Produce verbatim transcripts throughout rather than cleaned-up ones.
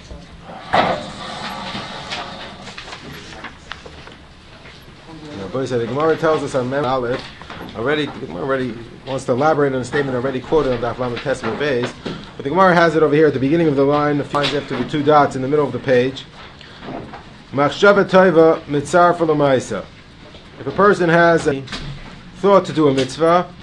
But the Gemara tells us on Mem Aleph already. The Gemara already wants to elaborate on a statement already quoted on Daf Lamed Testament Beis. But the Gemara has it over here at the beginning of the line. It finds after the two dots in the middle of the page. Machshava toiva mitzar f'lamaisa. If a person has a thought to do a mitzvah,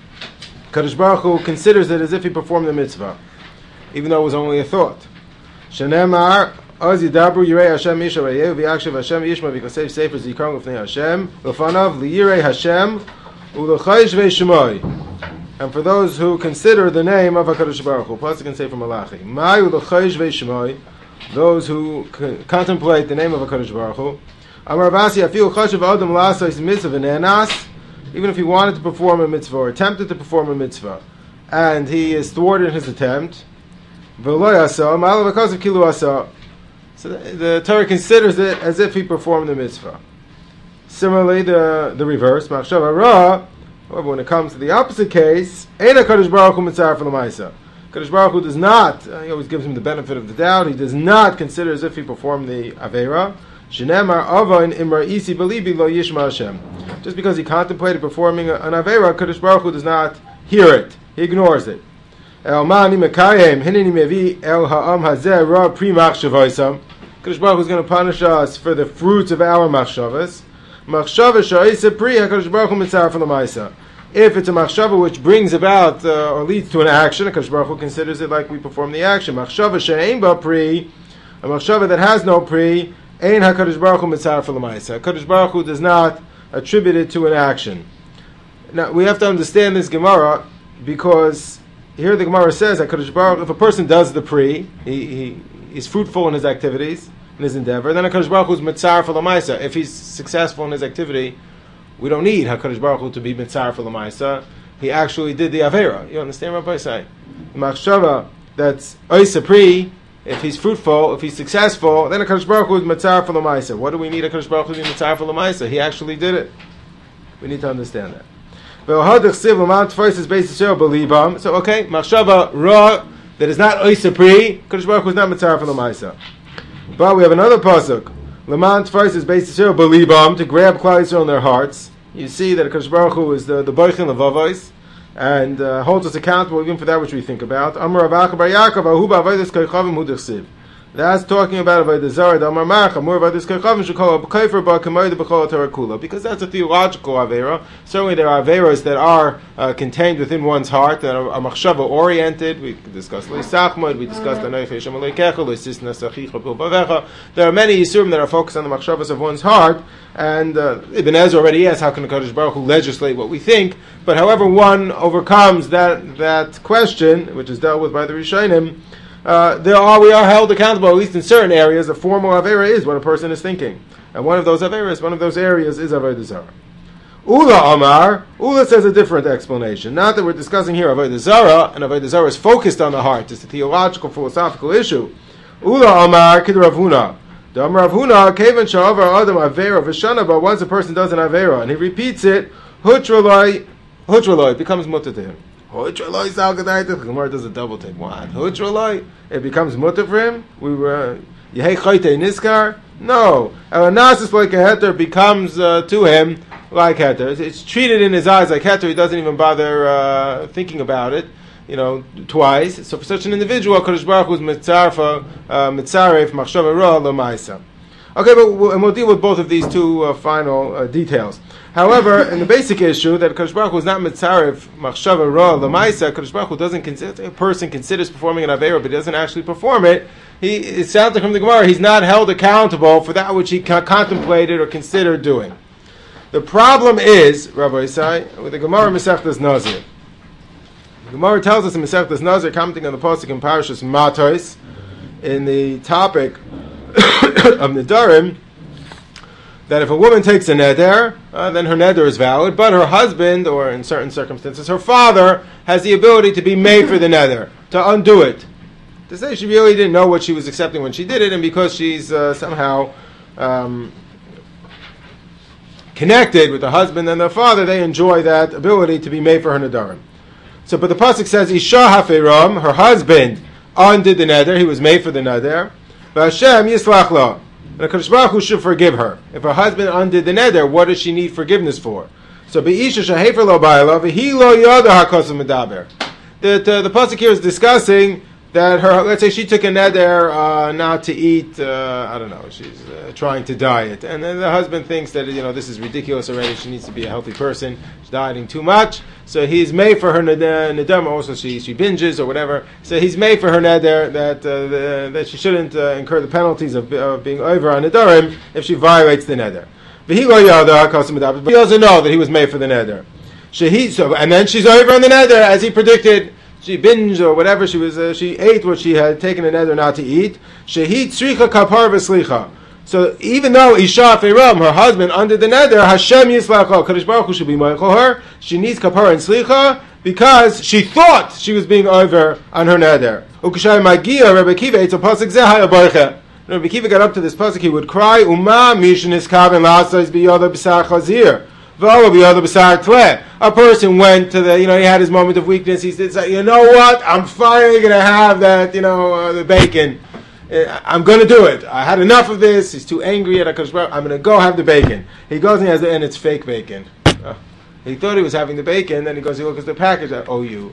Kadosh Baruch Hu considers it as if he performed the mitzvah, even though it was only a thought. Shenemar az yidabru yirei Hashem isha v'yehu v'yakshav Hashem yishma v'kasev sefer zikaron l'fnei Hashem l'fanav liyirei Hashem u'l'chayish v'shemoi. And for those who consider the name of HaKadosh Baruch Hu, plus you can say from Malachi, Mai u'l'chayish v'shemoi, those who c- contemplate the name of HaKadosh Baruch Hu, Amar Avasi afilu chashav adam la'asos mitzvah v'nenas, even if he wanted to perform a mitzvah or attempted to perform a mitzvah, and he is thwarted in his attempt, v'lo yasa, ma'alav ha'kasav kilu asa. So the, the Torah considers it as if he performed the mitzvah. Similarly, the, the reverse, machshav hara, however, when it comes to the opposite case, Eina Kadosh Baruch Hu mitzar f'lamaisa. Kadosh Baruch Hu does not, uh, he always gives him the benefit of the doubt, he does not consider as if he performed the Aveira. Shenemar avain imra isi belibi lo yishma Hashem. Just because he contemplated performing an Aveira, Kadosh Baruch Hu does not hear it. He ignores it. El ma'ani mekayim hineni mevi el ha'am hazeh ra pri machshavaisam. Kadosh Baruch Hu is going to punish us for the fruits of our machshavas. Machshava sha'isa pri HaKadosh Baruch Hu mitzar f'lamaisa. If it's a machshava which brings about uh, or leads to an action, HaKadosh Baruch Hu considers it like we perform the action. Machshava she'ein ba pri, a machshava that has no pri, ein HaKadosh Baruch Hu mitzar f'lamaisa. HaKadosh Baruch Hu does not attribute it to an action. Now, we have to understand this Gemara, because here the Gemara says that HaKadosh Baruch Hu, if a person does the pri, he, he is fruitful in his activities, in his endeavor, then HaKadosh Baruch Hu is mitzar f'lamaisa. If he's successful in his activity, we don't need HaKadosh Baruch Hu to be mitzar f'lamaisa. He actually did the Aveira. You understand what I'm saying? The machshava that's oisa pri, if he's fruitful, if he's successful, then HaKadosh Baruch Hu is mitzar f'lamaisa. What do we need HaKadosh Baruch Hu to be mitzar f'lamaisa? He actually did it. We need to understand that. So okay, machshava ra that is not oisa pri, HaKadosh Baruch Hu is not mitzar f'lamaisa. But we have another pasuk. Leman Tfais is based to belibam, to grab Klal Yisrael in their hearts. You see that HaKadosh Baruch Hu is the the boichin levavos, and uh, holds us accountable even for that which we think about. Amar Rav Acha bar Yaakov ahu ba'avodas koychavim hu d'chsiv. That's talking about avodas zara. Amar Macha more avodas koychavim shekol b'kayfer ba'kamoyde b'chol Torah kula, because that's a theological avera. Certainly there are averas that are uh, contained within one's heart that are, are machshava oriented. We discussed leisachmod. We discussed anayfei shem aleikecha leisisna sachicha pilvavecha. There are many yisurim that are focused on the machshavas of one's heart. And uh, Ibn Ezra already asks, how can the Kadosh Baruch Hu legislate what we think? But however one overcomes that that question, which is dealt with by the Rishonim, uh, there are we are held accountable, at least in certain areas. A formal avera is what a person is thinking, and one of those averas, one of those areas, is avodah zara. Ula Amar, Ula says a different explanation. Not that we're discussing here avodah zara, and avodah zara is focused on the heart. It's a theological, philosophical issue. Ula Amar Kid Rav Huna. The Amar Rav Huna, Kevan Sha'avar Adam Avera V'Shana, but once a person does an Avera and he repeats it, Hutraloi, Hutraloi, it becomes mutter to him. Hutraloi Salgadai, the Gemara does a double take. What? Hutraloi, it becomes mutter for him? We were, Yehei Chayte Niskar? No. Elanasis like a heter becomes uh, to him like heter. It's, it's treated in his eyes like heter, he doesn't even bother uh, thinking about it. You know, twice. So for such an individual, Kadosh Baruch Hu is mitzarfa, mitzaref, machshava ra, l'maisa. Okay, but we'll, and we'll deal with both of these two uh, final uh, details. However, in the basic issue that Kadosh Baruch Hu is not mitzaref, machshava ra, l'maisa, Kadosh Baruch Hu doesn't consider, a person considers performing an avera, but he doesn't actually perform it. He, it sounds like from the Gemara, he's not held accountable for that which he co- contemplated or considered doing. The problem is, Rabbi Isai, with the Gemara Masechtas Nazir. The Gemara tells us in Masechtas Nazir, commenting on the pasuk in Parashas Matos, in the topic of Nedarim, that if a woman takes a neder, uh, then her neder is valid, but her husband, or in certain circumstances, her father, has the ability to be made for the neder, to undo it. To say she really didn't know what she was accepting when she did it, and because she's uh, somehow um, connected with the husband and the father, they enjoy that ability to be made for her nedarim. So, but the pasuk says, Isha hafiram, her husband undid the neder, he was made for the neder. V'Hashem yislach lo. And HaKadosh Baruch Hu should forgive her. If her husband undid the neder, what does she need forgiveness for? So be'isha shehefer lo ba'ila v'hi lo yada ha'kosav medaber. That uh, the pasuk here is discussing that her, let's say she took a neder uh, not to eat, uh, I don't know, she's uh, trying to diet, and then the husband thinks that, you know, this is ridiculous already, she needs to be a healthy person, she's dieting too much, so he's made for her neder, also she, she binges or whatever, so he's made for her neder that uh, the, that she shouldn't uh, incur the penalties of, of being over on nedarim if she violates the neder. But he doesn't know that he was made for the neder. So, and then she's over on the neder as he predicted. She binged or whatever she was. Uh, she ate what she had taken a neder not to eat. Shehit tzricha kapar v'slicha. So even though Isha Feiram, her husband, under the neder, Hashem yislachah, Kadosh Baruch Hu should be meichel her. She needs kapar and slicha because she thought she was being over on her neder. Ukashay magia Rebbe Kiva it's a pasuk zeh hayabarcha. Rebbe Kiva got up to this pasuk, he would cry, Uma mishin is kaven la'asais biyada b'sar chazir. A person went to the, you know, he had his moment of weakness. He said, you know what? I'm finally going to have that, you know, uh, the bacon. I'm going to do it. I had enough of this. He's too angry at HaKadosh Baruch Hu. I'm going to go have the bacon. He goes and he has it, and it's fake bacon. Uh, he thought he was having the bacon. Then he goes, he looks at the package. I owe you.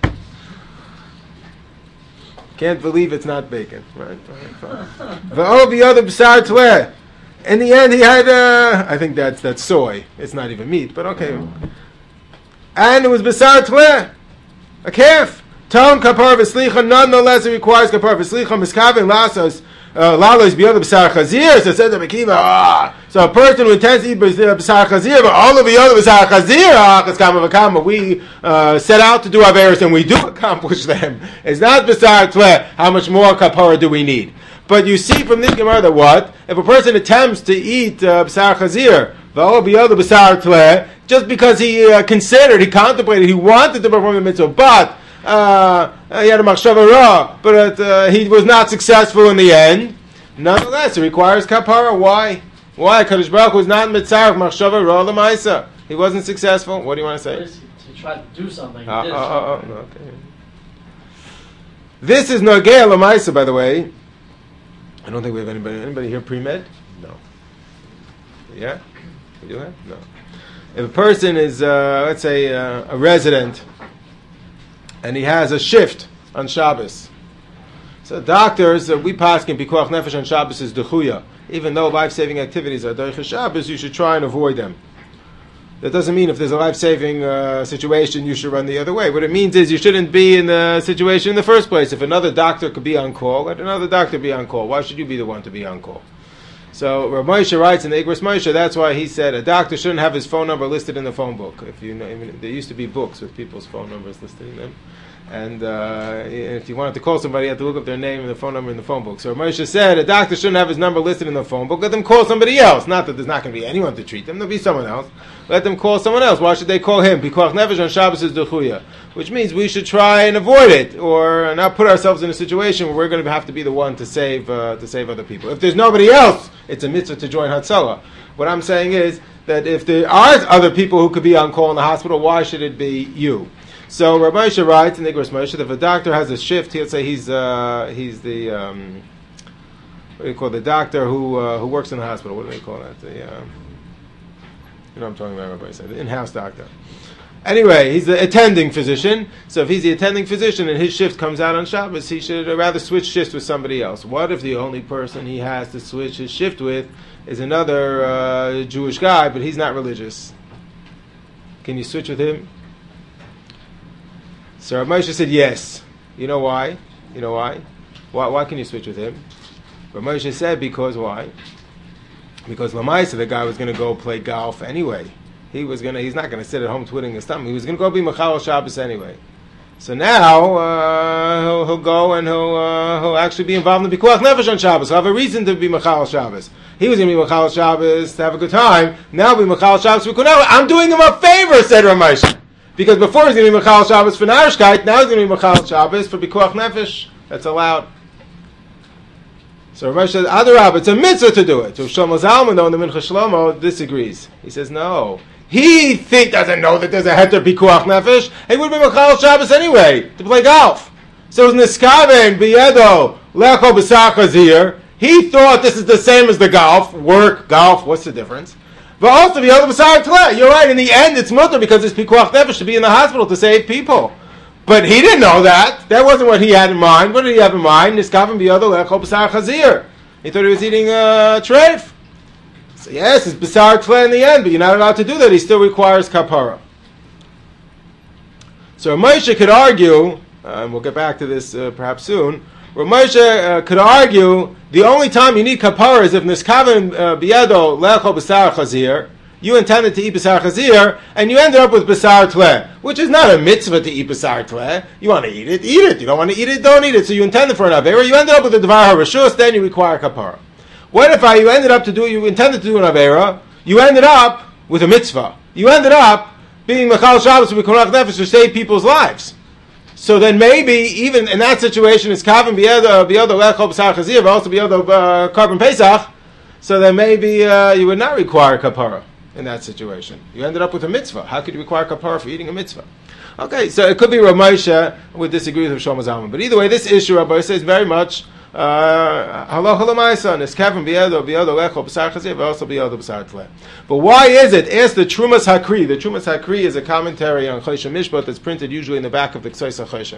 Can't believe it's not bacon. Right? V'o b'yoda b'sar tleh. In the end, he had, uh, I think that's that's soy. It's not even meat, but okay. And it was Besar Tleh, a calf. Tom Kapar V'Slicha, nonetheless, it requires Kapar V'Slicha, Miskavin Lasas, Lalos B'Yoda Besar Chazir, so says the Mekiva, ah. So a person who intends to eat Besar Chazir, but all of B'Yoda Besar Chazir, ah, Chazkama V'Kama, we uh, set out to do Averis, and we do accomplish them. It's not Besar Tleh, how much more Kapara do we need? But you see from this Gemara that what? If a person attempts to eat B'sar Chazir, v'o b'yoda B'sar Tleh, just because he uh, considered, he contemplated, he wanted to perform the mitzvah, but uh, he had a machshava ra, but uh, he was not successful in the end, nonetheless, it requires kapara. Why? Why? Kadosh Baruch Hu was not mitzaref machshava ra l'maisa. He wasn't successful. What do you want to say? He tried to do something. Uh, uh, uh, uh, okay. This is nogea l'maisa, by the way. I don't think we have anybody. Anybody here pre-med? No. Yeah? We do have? No. If a person is, uh, let's say, uh, a resident, and he has a shift on Shabbos. So doctors, uh, we pass in Pikuach Nefesh on Shabbos is Dechuya. Even though life-saving activities are Derech Shabbos, you should try and avoid them. That doesn't mean if there's a life-saving uh, situation, you should run the other way. What it means is you shouldn't be in the situation in the first place. If another doctor could be on call, let another doctor be on call. Why should you be the one to be on call? So Rav Moshe writes in the Igros Moshe, that's why he said a doctor shouldn't have his phone number listed in the phone book. If you know, I mean, there used to be books with people's phone numbers listed in them. And uh, if you wanted to call somebody, you had to look up their name and the phone number in the phone book. So Rav Moshe said a doctor shouldn't have his number listed in the phone book. Let them call somebody else. Not that there's not going to be anyone to treat them. There'll be someone else. Let them call someone else. Why should they call him? Pikuach Nefesh on Shabbos is Dechuya. Which means we should try and avoid it, or not put ourselves in a situation where we're going to have to be the one to save uh, to save other people. If there's nobody else, it's a mitzvah to join Hatzalah. What I'm saying is that if there are other people who could be on call in the hospital, why should it be you? So Rabbi Moshe writes in the Igros Moshe that if a doctor has a shift, he'll say he's uh, he's the um, what do you call it? The doctor who uh, who works in the hospital. What do they call that? The uh, you know what I'm talking about, Rabbi Moshe, the in-house doctor. Anyway, he's the attending physician. So if he's the attending physician and his shift comes out on Shabbos, he should rather switch shifts with somebody else. What if the only person he has to switch his shift with is another uh, Jewish guy, but he's not religious? Can you switch with him? So Rav Moshe said yes. You know why? You know why? Why, why can you switch with him? Rav Moshe said because why? Because Lamaisa, the guy was going to go play golf anyway. He was gonna. He's not gonna sit at home twiddling his thumb. He was gonna go be Machal Shabbos anyway. So now uh, he'll, he'll go and he'll uh, he'll actually be involved in the Pikuach Nefesh on Shabbos. He'll have a reason to be Machal Shabbos. He was gonna be Machal Shabbos to have a good time. Now be Machal Shabbos for Kunel. I'm doing him a favor, said Rav Moshe, because before he's gonna be Machal Shabbos for Narishkeit. Now he's gonna be Machal Shabbos for Pikuach Nefesh. That's allowed. So Rav Moshe says, Adarab, it's a mitzvah to do it. So Shlomo Zalman, though, in the Mincha Shlomo, disagrees. He says no. He think doesn't know that there's a heter pikuach nefesh. He would be Machal Shabbos anyway to play golf. So it's niskaven biyedo lecho b'sar chazir. He thought this is the same as the golf, work, golf, what's the difference? But also, the other side, you're right, in the end it's mutter because it's pikuach nefesh to be in the hospital to save people. But he didn't know that. That wasn't what he had in mind. What did he have in mind? Niskafen biyado lechol b'sar chazir. He thought he was eating uh, treif. So yes, it's b'sar tle in the end, but you're not allowed to do that. He still requires kapara. So Moshe could argue, uh, and we'll get back to this uh, perhaps soon, where Moshe uh, could argue the only time you need kapara is if niskaven biyado lechol b'sar chazir. You intended to eat b'sar chazir, and you ended up with b'sar tle, which is not a mitzvah to eat b'sar tle. You want to eat it, eat it. You don't want to eat it, don't eat it. So you intended for an avera. You ended up with a devar harashus, then you require kapara. What if I, you ended up to do, you intended to do an avera, you ended up with a mitzvah. You ended up being mechal Shabbos with konach nefesh to save people's lives. So then maybe, even in that situation, it's kavim biyado lechol b'sar chazir, but also biyado uh, carbon pesach, so then maybe uh, you would not require kapara. In that situation, you ended up with a mitzvah. How could you require kapara for eating a mitzvah? Okay, so it could be Rav Moshe would disagree with Shlomo Zalman, but either way, this issue Rabbi says very much halacha l'maisa. Niskafen biyado biyado lechol b'sar chazir, but also biyado b'sar tle. But why is it? Ask the Trumas Hakri. The Trumas Hakri is a commentary on Choshen Mishpat that's printed usually in the back of the K'sos HaChoshen.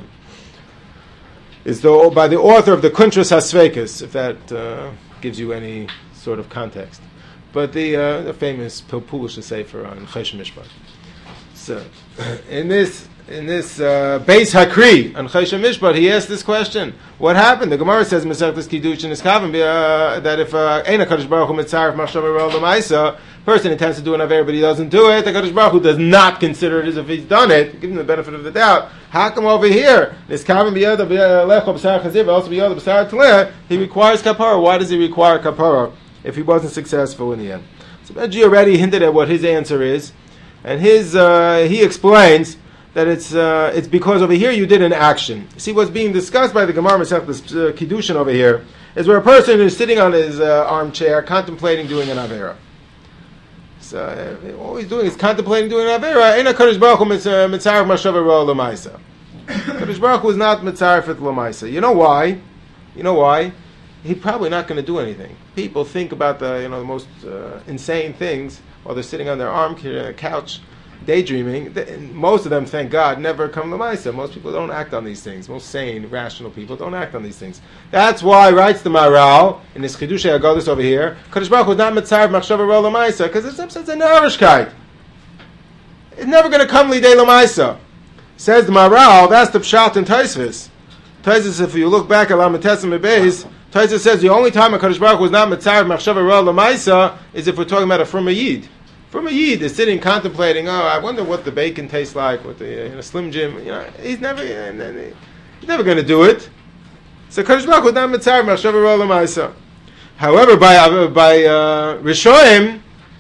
It's the, by the author of the Kuntras HaSveikos, if that uh, gives you any sort of context. But the, uh, the famous Pilpulish Sefer on Choshen Mishpat. So, in this in this uh, Beis Hakri on Choshen Mishpat, he asked this question: what happened? The Gemara says Masechtas Kiddushin is kaven that if Ein HaKadosh Baruch Hu mitzaref machshava r'ol l'maisa, person intends to do an aver but he doesn't do it, the HaKadosh Baruch Hu does not consider it as if he's done it. Give him the benefit of the doubt. How come over here this kaven biyado lechol b'sar chazir, but also biyado b'sar tleh, he requires kapara? Why does he require kapara if he wasn't successful in the end? So Benji already hinted at what his answer is, and his uh, he explains that it's uh, it's because over here you did an action. See, what's being discussed by the Gemara Masechtas uh, Kiddushin over here is where a person is sitting on his uh, armchair contemplating doing an avera. So uh, all he's doing is contemplating doing an avera. Ein HaKadosh Baruch Hu mitzaref machshava r'ol l'maisa. HaKadosh Baruch Hu is not mitzaref et l'maisa. You know why? You know why? He's probably not going to do anything. People think about the you know the most uh, insane things while they're sitting on their armchair on a couch, daydreaming. They, most of them, thank God, never come to Maisa. Most people don't act on these things. Most sane, rational people don't act on these things. That's why, writes the Maral in his Chidushei Agadus over here, Kadosh Baruch Hu is not mitzaref machshava r'ol l'maisa because it's it's a narishkeit. It's never going to come lidei l'maisa. Says the Maral, that's the pshat in Tosfos. Tosfos, if you look back at Lametesim Beis, Tosfos says the only time a Kadosh Baruch Hu is not mitzaref machshava r'ol l'maisa is if we're talking about a from a yid. From a yid is sitting contemplating. Oh, I wonder what the bacon tastes like with the you know, Slim Jim. You know, he's never he's never going to do it. So Kadosh Baruch Hu is not mitzaref machshava r'ol l'maisa. However, by uh, by uh, Rishonim,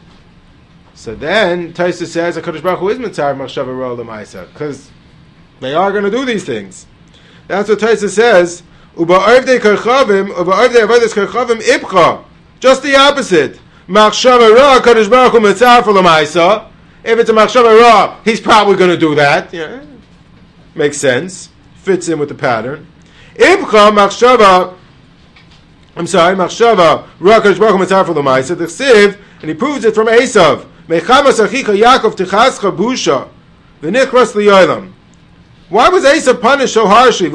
so then Tosfos says a Kadosh Baruch Hu is mitzaref machshava r'ol l'maisa because they are going to do these things. That's what Tosfos says. Uba'ovdei karchavim, uba'ovdei avodas karchavim ibcha. Just the opposite. Machshava ra, Kadosh Baruch Hu mitzaref l'maisa. If it's a machshava ra, he's probably going to do that. Yeah, makes sense. Fits in with the pattern. Ibcha machshava. I'm sorry, machshava ra, Kadosh Baruch Hu mitzaref l'maisa. The siv, and he proves it from Esav. Mechamas achicha Yaakov tichascha busha v'nichras liyolam. Why was Esav punished so harshly?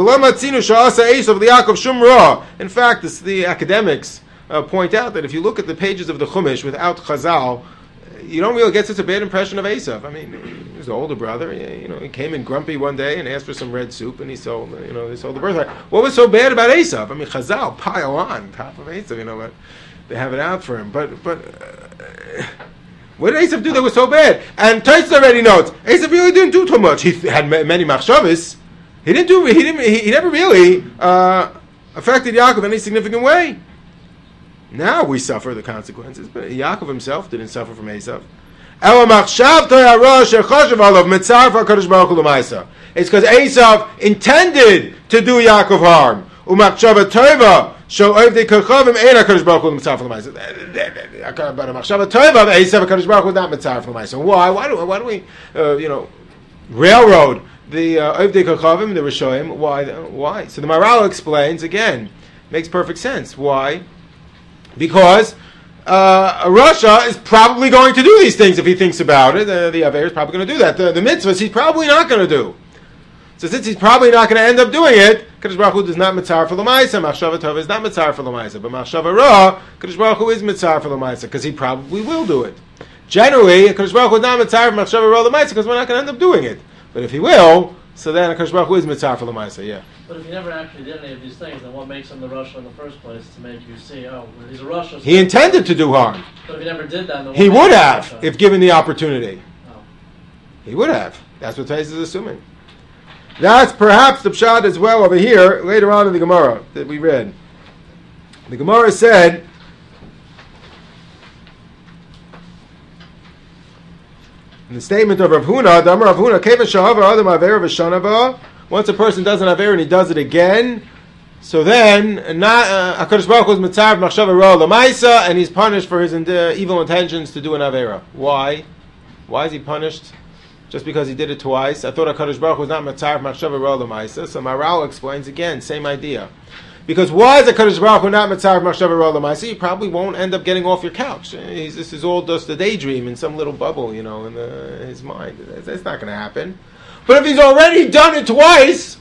In fact, this, the academics uh, point out that if you look at the pages of the Chumash without Chazal, you don't really get such a bad impression of Esav. I mean, he was the older brother. You know, he came in grumpy one day and asked for some red soup, and he sold, you know, he sold the birthright. What was so bad about Esav? I mean, Chazal pile on top of Esav. You know, but they have it out for him. But but. Uh, What did Esav do that was so bad? And Tosfos already notes Esav really didn't do too much. He had many machshavas. He didn't do. He didn't. He, he never really uh, affected Yaakov in any significant way. Now we suffer the consequences, but Yaakov himself didn't suffer from Esav. It's because Esav intended to do Yaakov harm. So Ovdei Karchavim ain't HaKadosh Baruch Hu mitzaref l'maisa. But a machshava tova Esav HaKadosh Baruch Hu is not mitzaref l'maisa. Why? Why do why do we uh, you know railroad the Ovdei Karchavim, the Rishonim? Why? Why? So the Maral explains again. Makes perfect sense. Why? Because uh, Russia is probably going to do these things if he thinks about it. Uh, the Aver is probably going to do that. The, the mitzvahs he's probably not going to do. So since he's probably not going to end up doing it, Kadosh Baruch Hu does not mitzar for l'maisa. Machshava tova is not mitzar for l'maisa, but machshava ra, Kadosh Baruch Hu is mitzar for l'maisa because he probably will do it. Generally, Kadosh Baruch Hu is not mitzar for machshava ra l'maisa because we're not going to end up doing it. But if he will, so then Kadosh Baruch Hu is mitzar for l'maisa. Yeah. But if he never actually did any of these things, then what makes him the Russia in the first place to make you see, oh, well, he's a Russia? So he intended to do harm. But if he never did that, then he what would have Russia? If given the opportunity. Oh. He would have. That's what Tais is assuming. That's perhaps the pshat as well over here, later on in the Gemara that we read. The Gemara said, in the statement of Rav Huna, Damar Rav Huna, Keva Shahava Adam Aver V'Shanava, once a person does an Aver and he does it again, so then, not HaKadosh Baruch Hu is Mitzar Machshava Ra L'Maisa, and he's punished for his uh, evil intentions to do an Avera. Why? Why is he punished? Just because he did it twice. I thought HaKadosh Baruch Hu was not Matzar Machshava Ra L'Maisa. So Maral explains again, same idea. Because why is HaKadosh Baruch Hu not Matzar Machshava Ra L'Maisa? You probably won't end up getting off your couch. He's, this is all just a daydream in some little bubble, you know, in the, his mind. It's, it's not going to happen. But if he's already done it twice,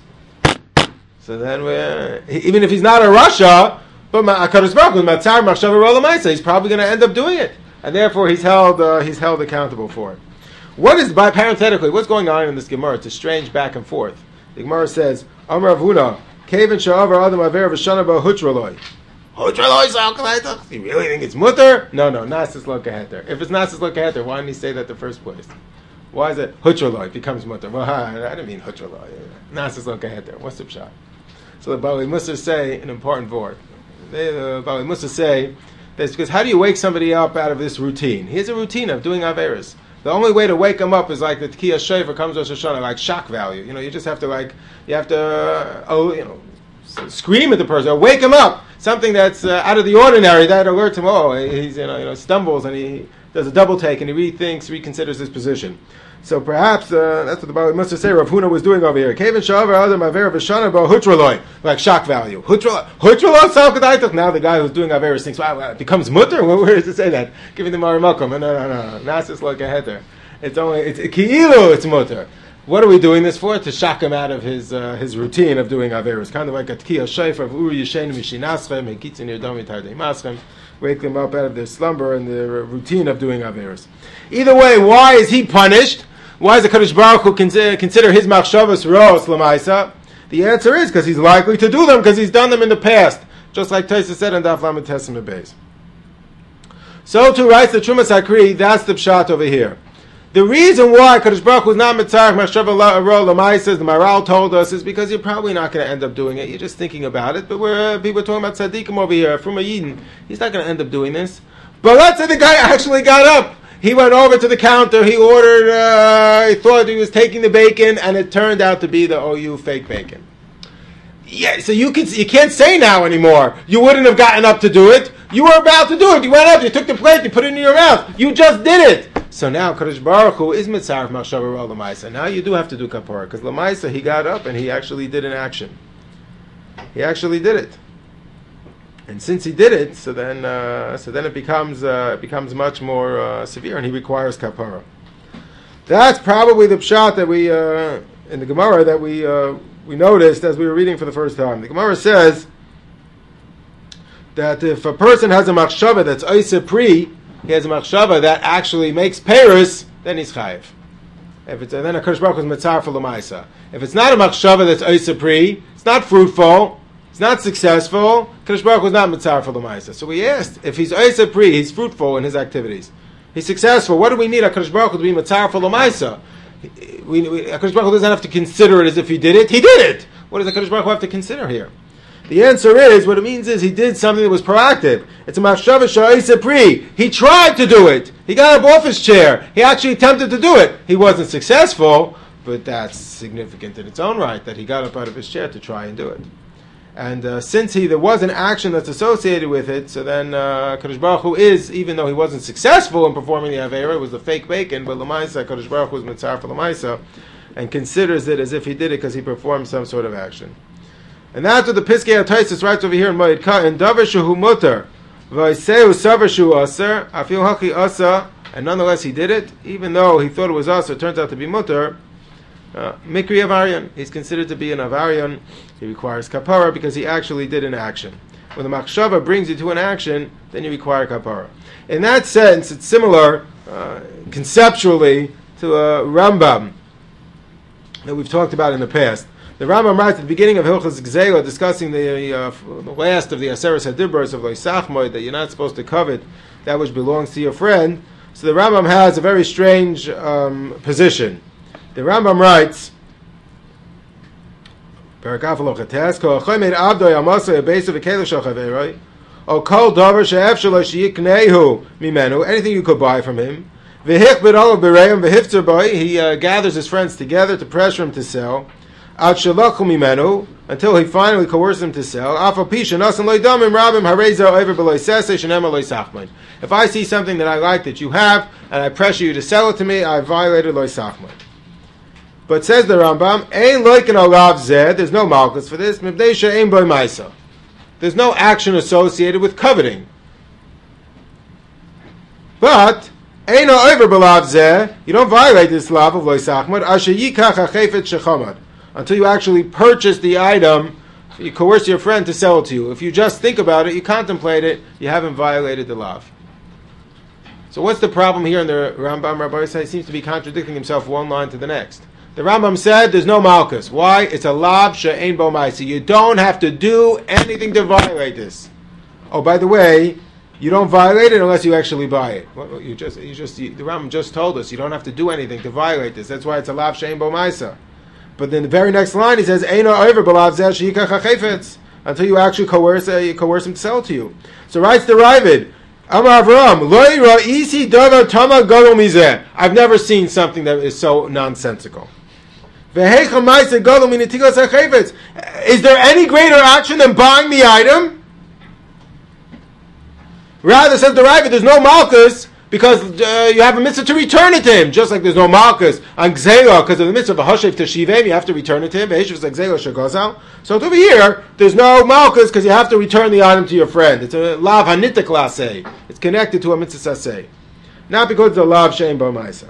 so then we're, even if he's not a Russia, but HaKadosh Baruch Hu is Matzar Machshava Ra L'Maisa, he's probably going to end up doing it. And therefore he's held, uh, he's held accountable for it. What is, by parenthetically, what's going on in this Gemara? It's a strange back and forth. The Gemara says, Amar Avuna, Kevin Sha'avar Adam Aver V'Shana Ba Hutraloi. Hutraloi, so you really think it's mutter? No, no, Nasis Lo Keheter. If it's Nasis Lo Keheter, why didn't he say that in the first place? Why is it Hutraloi? It becomes mutter. Well, I didn't mean Hutraloi. Nasis Lo Keheter. What's the pshat? So the Bali Musa say an important word. The Bali Musa say that's because how do you wake somebody up out of this routine? He has a routine of doing Averas. The only way to wake him up is like the Tkiyah Shofar comes Rosh Hashanah, like shock value. You know, you just have to like, you have to, uh, oh, you know, scream at the person, or wake him up. Something that's uh, out of the ordinary that alerts him. Oh, he's you know, you know stumbles and he does a double take and he rethinks, reconsiders his position. So perhaps uh, that's what the Bible must say. Rav Huna was doing over here. Kevin Shavar Adam Aver V'Shana Bo Hutraloi, like shock value. Hutraloi, Hutraloi Salkadaitok. Now the guy who's doing Averis thinks, wow, it becomes mutter. Where, where does it say that? Giving the Marimakom. No, no, no, no. Nasis like a heter. It's only it's ki'ilu. It's mutter. What are we doing this for? To shock him out of his uh, his routine of doing Averis. Kind of like a Tkiyah Shofar of Uri Yishen Mishinaschem Mekitzin Yerdomi Tardei Maschem. Wake them up out of their slumber and their routine of doing Averis. Either way, why is he punished? Why does the Kadosh Baruch Hu consider, consider his machshavas ro'os l'maisa? The answer is because he's likely to do them because he's done them in the past, just like Taisa said in Daf Lamed Tessim Beis. So too writes the Trumas Hakri. That's the pshat over here. The reason why Kadosh Baruch Hu is not mitzarech machshavas ro'os l'maisa, the Maral told us, is because you're probably not going to end up doing it. You're just thinking about it. But we're uh, people are talking about tzaddikim over here from a yidin. He's not going to end up doing this. But let's say the guy actually got up. He went over to the counter, he ordered, uh, he thought he was taking the bacon, and it turned out to be the O U fake bacon. Yeah, so you can you can't say now anymore, you wouldn't have gotten up to do it. You were about to do it. You went up, you took the plate, you put it in your mouth. You just did it. So now Kadosh Baruch Hu is mitzaref machshava ra l'maisa. Now you do have to do kapara, because l'maisa, he got up and he actually did an action. He actually did it. And since he did it, so then, uh, so then it becomes uh, it becomes much more uh, severe, and he requires kapara. That's probably the pshat that we uh, in the Gemara that we uh, we noticed as we were reading for the first time. The Gemara says that if a person has a machshava that's oiseh pri, he has a machshava that actually makes peris, then he's chayiv. If it's then a Kadosh Baruch Hu is mitzar for l'maisa. If it's not a machshava that's oiseh pri, it's not fruitful. It's not successful. Kadosh Baruch Hu is not mitzar for l'maisa. So we asked, if he's oiseh pri, he's fruitful in his activities. He's successful. What do we need a Kadosh Baruch Hu to be mitzar for l'maisa? We, we, Kadosh Baruch Hu doesn't have to consider it as if he did it. He did it. What does a Kadosh Baruch Hu have to consider here? The answer is, what it means is he did something that was proactive. It's a machshava sha'oiseh pri. He tried to do it. He got up off his chair. He actually attempted to do it. He wasn't successful, but that's significant in its own right that he got up out of his chair to try and do it. And uh, since he there was an action that's associated with it, so then uh, Kadosh Baruch Hu is, even though he wasn't successful in performing the Aveira, it was the fake bacon, but L'maisa, Kadosh Baruch Hu is mitzar for L'maisa, and considers it as if he did it because he performed some sort of action. And that's what the Piskei HaTaisus writes over here in Moed Katan, Davar shehu mutar, V'aiseu savashu aser, afil haki asa, and nonetheless he did it, even though he thought it was aser, it turns out to be mutter. Uh, Mikri avarian, he's considered to be an avarian. He requires kapara because he actually did an action. When the machshava brings you to an action, then you require kapara. In that sense, it's similar uh, conceptually to a Rambam that we've talked about in the past. The Rambam writes at the beginning of Hilchos Gzeila, discussing the, uh, the last of the Aseres Hadibros of Loisachmoid, that you're not supposed to covet that which belongs to your friend. So the Rambam has a very strange um, position. The Rambam writes, anything you could buy from him. He uh, gathers his friends together to pressure him to sell. Until he finally coerces him to sell. If I see something that I like that you have, and I pressure you to sell it to me, I violated loy sachmai. But says the Rambam, Ein loiken olav zeh, there's no malchus for this, mibnei she'ein boi maisa. There's no action associated with coveting. But, Ein ha'over b'lav zeh, you don't violate this lav of loy sachmad, asher yikach ha'chefet shechamad, until you actually purchase the item, you coerce your friend to sell it to you. If you just think about it, you contemplate it, you haven't violated the lav. So what's the problem here in the Rambam? Rabbi Yisai seems to be contradicting himself one line to the next. The Rambam said there's no malchus. Why? It's a lav she'ein bo ma'isa. You don't have to do anything to violate this. Oh, by the way, you don't violate it unless you actually buy it. Well, you just, you just, you, the Rambam just told us you don't have to do anything to violate this. That's why it's a lav she'ein bo ma'isa. But then the very next line he says, Eino over b'lav zeh she'yikach ha'chefetz, until you actually coerce, uh, you coerce him to sell it to you. So writes the Ravid, Amar Avram, Lo ra'isi davar tama gadol mizeh. I've never seen something that is so nonsensical. Is there any greater action than buying the item? Rather, says the Ravid, there's no malchus because uh, you have a mitzvah to return it to him. Just like there's no malchus on Gzeila because of the mitzvah of Hashev Teshivim, you have to return it to him. So over here, there's no malchus because you have to return the item to your friend. It's a lav hanita klasei. It's connected to a mitzvah sasei. Not because it's a lav she'ein bo ma'isa.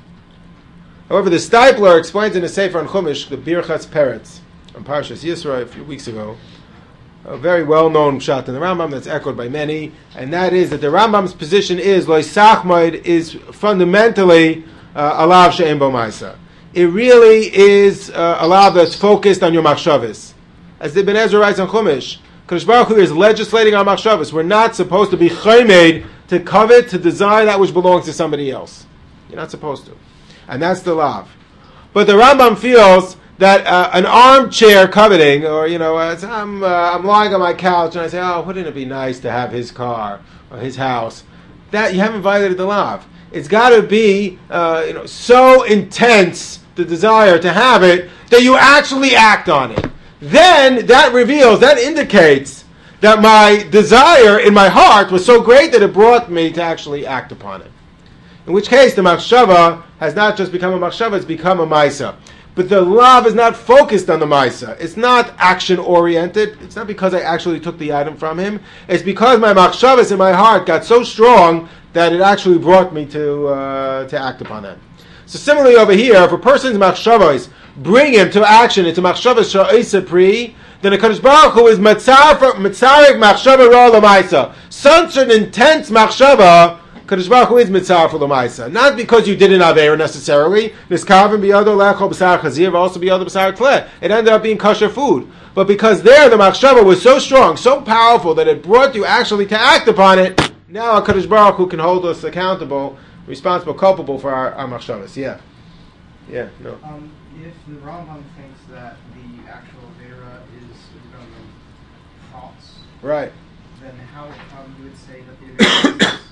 However, the Stipler explains in a Sefer on Chumash, the Birchas Peretz, on Parshas Yisro a few weeks ago, a very well-known shot in the Rambam that's echoed by many, and that is that the Rambam's position is Lo Sachmoid is fundamentally uh, a lav she'ein bo ma'isa. It really is uh, a lav that's focused on your machshavos. As the Ibn Ezra writes on Chumash, Kadosh Baruch Hu is legislating our machshavos. We're not supposed to be chaymed to covet, to desire that which belongs to somebody else. You're not supposed to. And that's the lav. But the Rambam feels that uh, an armchair coveting, or, you know, as I'm, uh, I'm lying on my couch and I say, oh, wouldn't it be nice to have his car or his house? That, you haven't violated the lav. It's got to be, uh, you know, so intense, the desire to have it, that you actually act on it. Then that reveals, that indicates that my desire in my heart was so great that it brought me to actually act upon it. In which case, the machshava has not just become a machshava, it's become a maisa. But the lav is not focused on the maisa. It's not action-oriented. It's not because I actually took the item from him. It's because my machshavas in my heart got so strong that it actually brought me to uh, to act upon that. So similarly over here, if a person's machshavas bring him to action, into machshavas sha'isa pri, then a Kadosh Baruch Hu is mitzarev machshava ra l'maisa. Such an intense machshava, Kadosh Baruch Hu is mitzvah for l'maisa. Not because you did an aveira necessarily. Niskaven biyado lechol b'sar chazir, also biyado b'sar tleh. It ended up being kosher food. But because there the machshava was so strong, so powerful, that it brought you actually to act upon it, now Kadosh Baruch Hu can hold us accountable, responsible, culpable for our, our machshavas. Yeah. Yeah, no. Um, if the Rambam thinks that the actual aveira is redundant thoughts, right, then how come you would say that the aveira is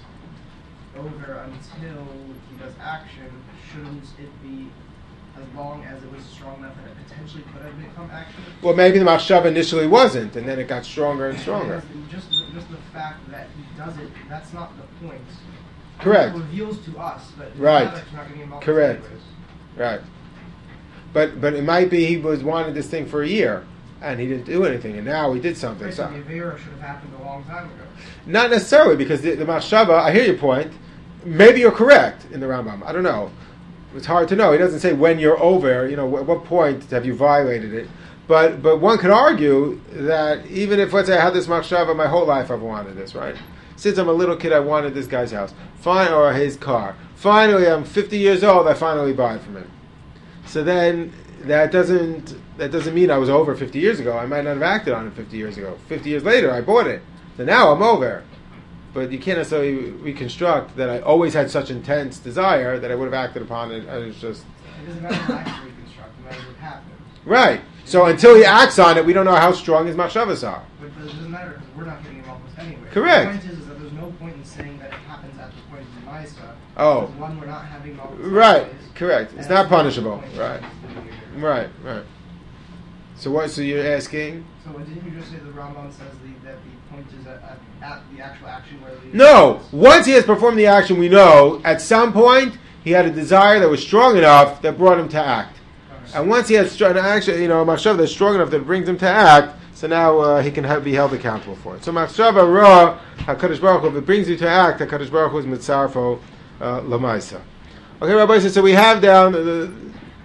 over until he does action? Shouldn't it be as long as it was strong enough that it potentially could have become action? Well, maybe the machshava initially wasn't, and then it got stronger and stronger. Just, just the fact that he does it, that's not the point. Correct. It reveals to us, but right. Not not getting involved. Correct. Anyways. Right. But but it might be he was wanted this thing for a year, and he didn't do anything, and now he did something. Right, so so the Avera should have happened a long time ago. Not necessarily, because the, the Machshava, I hear your point. Maybe you're correct in the Rambam. I don't know. It's hard to know. He doesn't say when you're over, you know, at what point have you violated it. But but one could argue that even if, let's say, I had this Machshava my whole life, I've wanted this, right? Since I'm a little kid, I wanted this guy's house. Fine, or his car. Finally, I'm fifty years old, I finally buy it from him. So then, that doesn't that doesn't mean I was over fifty years ago. I might not have acted on it fifty years ago. fifty years later, I bought it. So now I'm over. But you can't necessarily reconstruct that I always had such intense desire that I would have acted upon it. I was just... It doesn't matter how to reconstruct, it matters what happened. Right. So until he acts on it, we don't know how strong his machshavas are. But it doesn't matter because we're not getting involved with anyway. Correct. The point is, is that there's no point in saying that it happens at the point of the Maisa. Oh. Because one, we're not having all Right. Correct. It's not punishable. Right. Right. Right. So what? So you're asking? So didn't you just say the Rambam says the, that the point is at, at, at the actual action where the... No! Once he has performed the action, we know, at some point, he had a desire that was strong enough that brought him to act. Okay. And once he has an action, you know, a machshava that's strong enough that brings him to act, so now uh, he can have, be held accountable for it. So machshava ra, HaKadosh Baruch Hu, if it brings you to act, HaKadosh Baruch Hu is mitzarfo uh, lamaisa. Okay, Rabbi says, so we have down the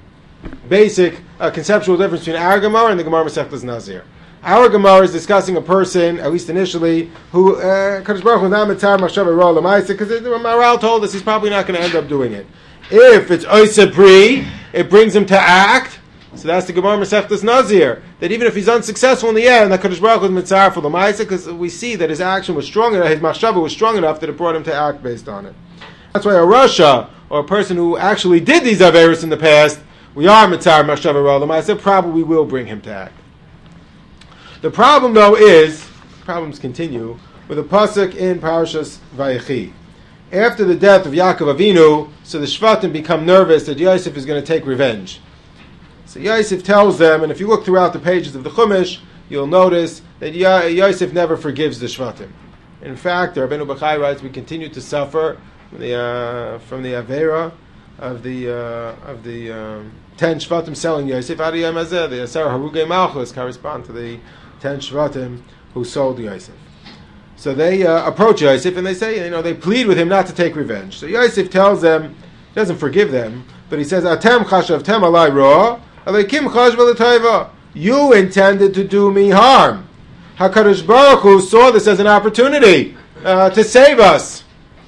basic uh, conceptual difference between our Gemara and the Gemara Masechtas Nazir. Our Gemara is discussing a person, at least initially, who uh, Kadosh Baruch Hu is not mitzar machshava ra lamaisa, because the Maharal told us he's probably not going to end up doing it. If it's oisa pri, it brings him to act. So that's the Gemara Masechtas Nazir, that even if he's unsuccessful in the end, that Kadosh Baruch Hu is mitzar for lamaisa, because we see that his action was strong enough, his machshava was strong enough that it brought him to act based on it. That's why a Rasha, or a person who actually did these averos in the past, we are mitzar machshava ra lamaisa, probably will bring him to act. The problem, though, is, problems continue, with a pasuk in Parashas Vayechi. After the death of Yaakov Avinu, so the Shvatim become nervous that Yosef is going to take revenge. So Yosef tells them, and if you look throughout the pages of the Chumash, you'll notice that Yosef never forgives the Shvatim. In fact, the Rabbeinu Bachai writes, we continue to suffer from the, uh, from the Avera of the, uh, of the um, ten Shvatim selling Yosef. Adi Yamazeh, the Asar Harugei Malchus correspond to the ten Shvatim who sold Yosef. So they uh, approach Yosef and they say, you know, they plead with him not to take revenge. So Yosef tells them, he doesn't forgive them, but he says, Atem chashavtem alai ra, aleikim chashva l'tayva. You intended to do me harm. HaKadosh Baruch Hu saw this as an opportunity uh, to save us.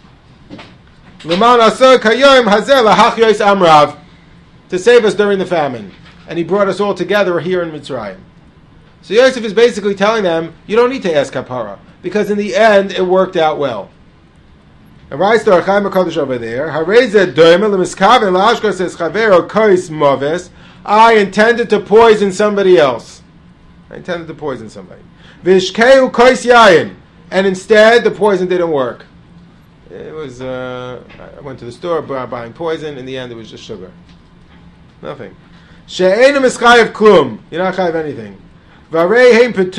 L'man asar kayom hazeh lahach yos amrav, to save us during the famine. And he brought us all together here in Mitzrayim. So Yosef is basically telling them, you don't need to ask kapara, because in the end, it worked out well. And right there, Chaim HaKadosh over there, Harezeh doimel l'miskaven la'ashkos es chavero kois moves, I intended to poison somebody else. I intended to poison somebody. Vishkeu kois yayin, and instead, the poison didn't work. It was, uh, I went to the store buying poison, in the end, it was just sugar. Nothing. She'enu mischayev klum, you're not chayev anything. He said,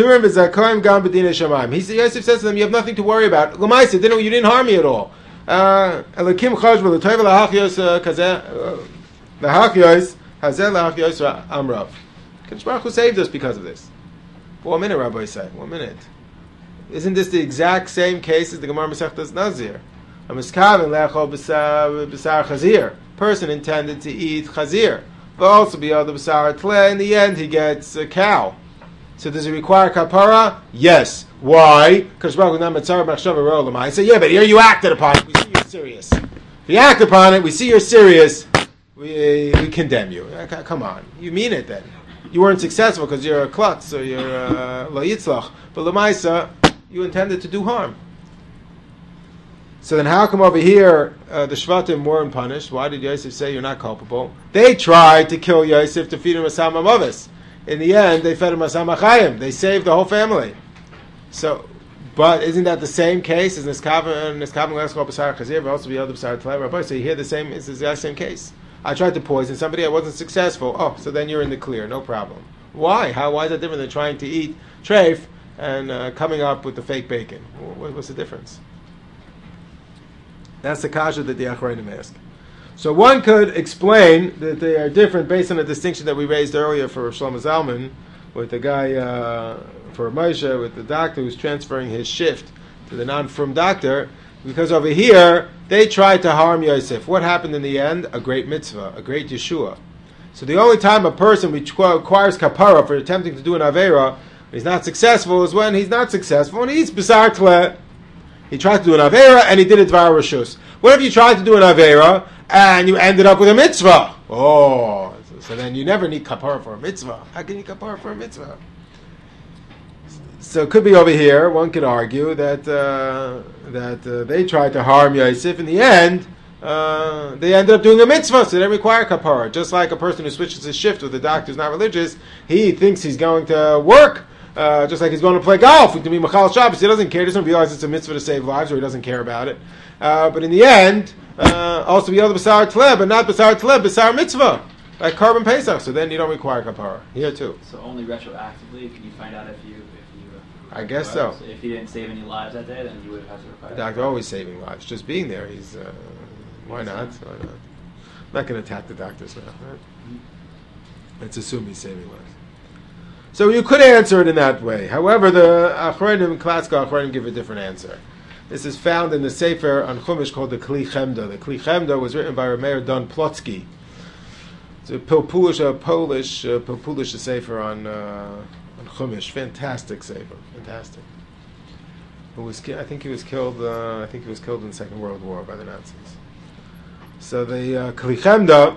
Yosef says to them, you have nothing to worry about. L'maisa, you didn't harm me at all. Elakim chashva l'toiv l'hachyos kazeh l'hachyos hazeh l'hachyos amrav. Kadosh Baruch Hu saved us because of this. One minute, Rabbi say. One minute. Isn't this the exact same case as the Gemara Masechtas Nazir? A miskaven le'achol b'sar chazir. Person intended to eat chazir, but also be other b'sar tle. In the end, he gets a cow. So does it require kapara? Yes. Why? Because Baruch Hu not mitzar machshava ra lamaisa. I say, yeah, but here you acted upon it. We see you're serious. If you act upon it, we see you're serious. We, we condemn you. Come on, you mean it then? You weren't successful because you're a klutz or you're a lo yitzlach. But lamaisa, you intended to do harm. So then, how come over here uh, the Shvatim weren't punished? Why did Yosef say you're not culpable? They tried to kill Yosef to feed him a samamavis. In the end, they fed him a samachayim. They saved the whole family. So, but isn't that the same case as Niskaven Niskaven Leskol B'Sar Chazir, but also the other B'Sar Tlei Rabbi? So you hear the same, it's the exact same case. I tried to poison somebody, I wasn't successful. Oh, so then you're in the clear, no problem. Why? How? Why is that different than trying to eat treif and uh, coming up with the fake bacon? What, what's the difference? That's the kasha that the Achronim ask. So one could explain that they are different based on the distinction that we raised earlier for Shlomo Zalman, with the guy uh, for Moshe, with the doctor who's transferring his shift to the non-frum doctor, because over here they tried to harm Yosef. What happened in the end? A great mitzvah, a great Yeshua. So the only time a person requires kapara for attempting to do an avera, he's not successful, is when he's not successful and he's besar tle. He tried to do an avera and he did it dvar rishus. What if you tried to do an avera and you ended up with a mitzvah? Oh, so then you never need kapara for a mitzvah. How can you kapara for a mitzvah? So it could be over here. One could argue that uh, that uh, they tried to harm Yosef. In the end, uh, they ended up doing a mitzvah, so they don't require kapara. Just like a person who switches his shift with a doctor who's not religious, he thinks he's going to work, uh, just like he's going to play golf. He can be Machal Shabbos. He doesn't care. He doesn't realize it's a mitzvah to save lives, or he doesn't care about it. Uh, but in the end, uh, also be able to Basar Tleh, but not Basar Tleh, Basar Mitzvah, like Carbon Pesach. So then you don't require kapara. Here too. So only retroactively can you find out if you... I guess so. so. If he didn't save any lives that day, then you would have to require. The doctor always saving lives. Just being there, he's uh, why not? Why not? I'm not going to attack the doctors now. Right? Let's assume he's saving lives. So you could answer it in that way. However, the Achronim, classical Achronim, give a different answer. This is found in the Sefer on Chumash called the Kli Chemda. The Kli Chemda was written by Rameir Don Plotsky. It's a Polish, a Polish, a Polish Sefer on. Uh, Chumash, fantastic sefer, fantastic. Who was? Ki- I think he was killed. Uh, I think he was killed in the Second World War by the Nazis. So the uh, Kli Chemda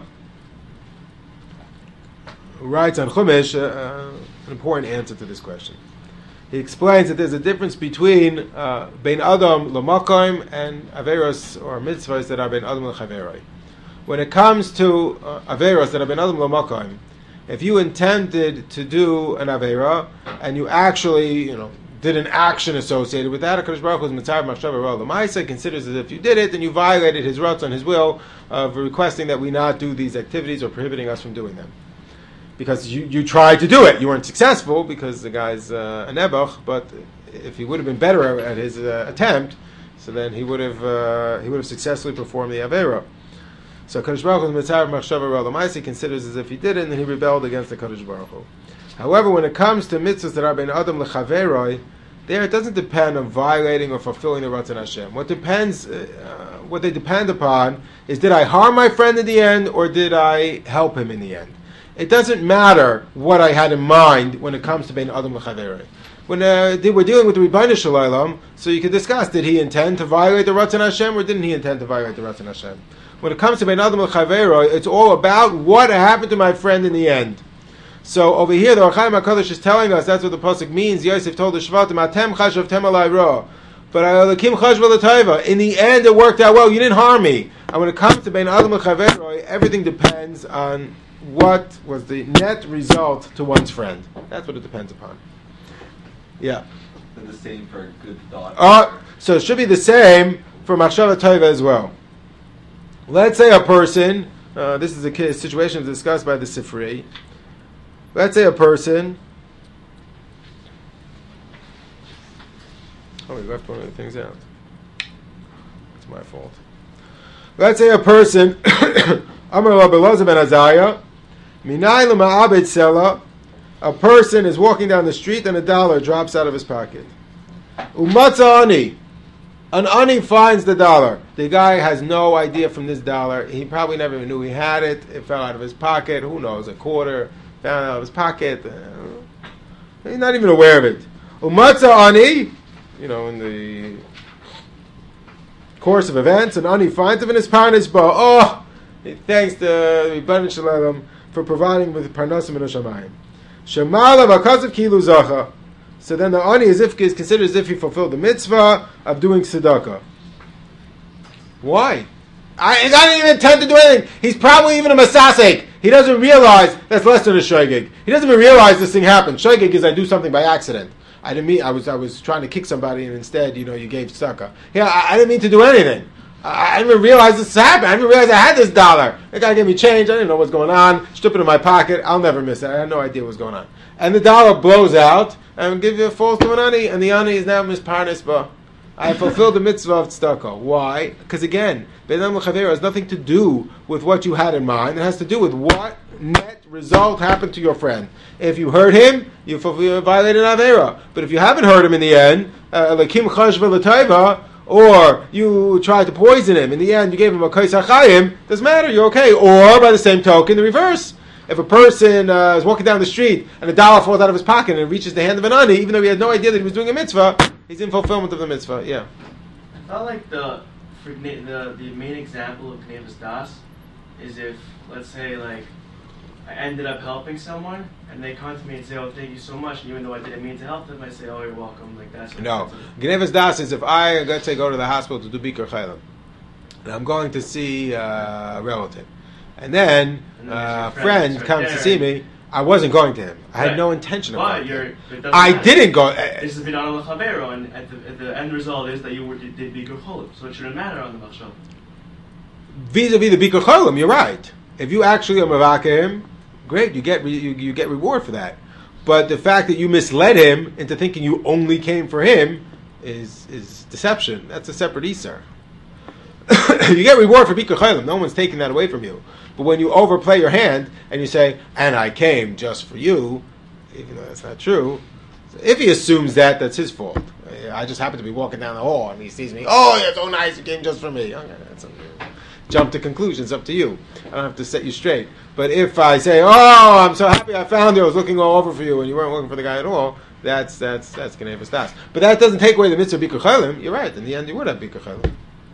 writes on Chumash uh, uh, an important answer to this question. He explains that there's a difference between uh, Bein Adam L'Makom and Averos or mitzvahs that are Bein Adam L'Chaveroi. When it comes to uh, Averos that are Bein Adam L'Makom, if you intended to do an Aveira, and you actually, you know, did an action associated with that, HaKadosh Baruch Hu's Mitzvah Machshava Ra L'Maisa considers as if you did it, then you violated his ratzon, his will, of requesting that we not do these activities or prohibiting us from doing them. Because you, you tried to do it. You weren't successful because the guy's uh, a nebuch, but if he would have been better at his uh, attempt, so then he would have uh, he would have successfully performed the Aveira. So Kadosh Baruch Hu's Mitzvah Machshava Ra L'Maisa considers as if he did it, and then he rebelled against the Kadosh Baruch Hu. However, when it comes to mitzvahs that are ben Adam L'Chaveroi, there it doesn't depend on violating or fulfilling the Ratzon Hashem. What depends, uh, what they depend upon is, did I harm my friend in the end, or did I help him in the end? It doesn't matter what I had in mind when it comes to ben Adam L'Chaveroi. When uh, we're dealing with the Rebbeinu Shalom, so you can discuss, did he intend to violate the Ratzon Hashem, or didn't he intend to violate the Ratzon Hashem? When it comes to Ben Adam L'Chaveroi, it's all about what happened to my friend in the end. So over here, the Ohr HaChaim HaKadosh is telling us, that's what the pasuk means. Yosef told the Shvatim, Atem chashavtem alai ra, but Elokim chashva l'taiva. In the end, it worked out well. You didn't harm me. And when it comes to Ben Adam L'Chaveroi, everything depends on what was the net result to one's friend. That's what it depends upon. Yeah. And the same for a good thought. Uh, so it should be the same for Machshava Taiva as well. Let's say a person, uh, this is a situation discussed by the Sifri. Let's say a person, oh, we left one of the things out. It's my fault. Let's say a person, Amar Rabbi ben Azariah, Minay l'ma'abed sela, a person is walking down the street and a dollar drops out of his pocket. Umatza ani. An ani finds the dollar. The guy has no idea from this dollar. He probably never even knew he had it. It fell out of his pocket. Who knows? A quarter fell out of his pocket. Uh, he's not even aware of it. Umatza ani, you know, in the course of events, an ani finds him in his parnas ba. Oh, he thanks the Rebbeinu Shalom for providing with parnasim and shamayim. Shemala v'akazav kilu zacha. So then the ani is, if, is considered as if he fulfilled the mitzvah of doing tzedakah. Why? I, he doesn't even intend to do anything. He's probably even a masasek. He doesn't realize that's less than a shoygig. He doesn't even realize this thing happened. Shoygig is I do something by accident. I didn't mean I was I was trying to kick somebody and instead you know you gave tzedakah. Yeah, I, I didn't mean to do anything. I, I didn't even realize this happened. I didn't even realize I had this dollar. The guy gave me change. I didn't know what's going on. Stuck it in my pocket. I'll never miss it. I had no idea what was going on. And the dollar blows out and give you a false to an ani, and the ani is now misparnes ba. I fulfilled the mitzvah of tzedakah. Why? Because again, Ben Adam L'Chaveroi has nothing to do with what you had in mind. It has to do with what net result happen to your friend? If you hurt him, you violated an avera. But if you haven't hurt him in the end, lakim chashva l'taiva, or you tried to poison him, in the end you gave him a kais hachayim, doesn't matter, you're okay. Or by the same token, the reverse. If a person uh, is walking down the street and a dollar falls out of his pocket and it reaches the hand of an ani, even though he had no idea that he was doing a mitzvah, he's in fulfillment of the mitzvah. Yeah. I felt like the for, the the main example of Knevus Das is if, let's say, like, I ended up helping someone and they come to me and say, "Oh, thank you so much," and even though I didn't mean to help them, I say, "Oh, you're welcome." Like that's no. Gnevus Das is if I let's say go to the hospital to do Bikur Chaylim, and I'm going to see uh, a relative. And then, and then uh, a friend comes to see me. I wasn't going to him. I right. had no intention of but going you're, to him. I matter. didn't go. Uh, this is B'nai L'Chavero, and at the, at the end result is that you were, did Bikur Cholim. So it shouldn't matter on the Machshav. Vis-a-vis the Bikur Cholim, you're right. If you actually are Mavaka him, great, you get re, you, you get reward for that. But the fact that you misled him into thinking you only came for him is is deception. That's a separate Isar. You get reward for Bikur Cholim. No one's taking that away from you. But when you overplay your hand and you say, and I came just for you, even though that's not true, if he assumes that, that's his fault. I just happen to be walking down the hall and he sees me, oh, you're so nice, you came just for me. Okay, that's jump to conclusions, up to you. I don't have to set you straight. But if I say, oh, I'm so happy I found you, I was looking all over for you and you weren't looking for the guy at all, that's that's that's Gnevus Das. But that doesn't take away the mitzvah of Bikur Cholim. You're right, in the end you would have Bikur Cholim.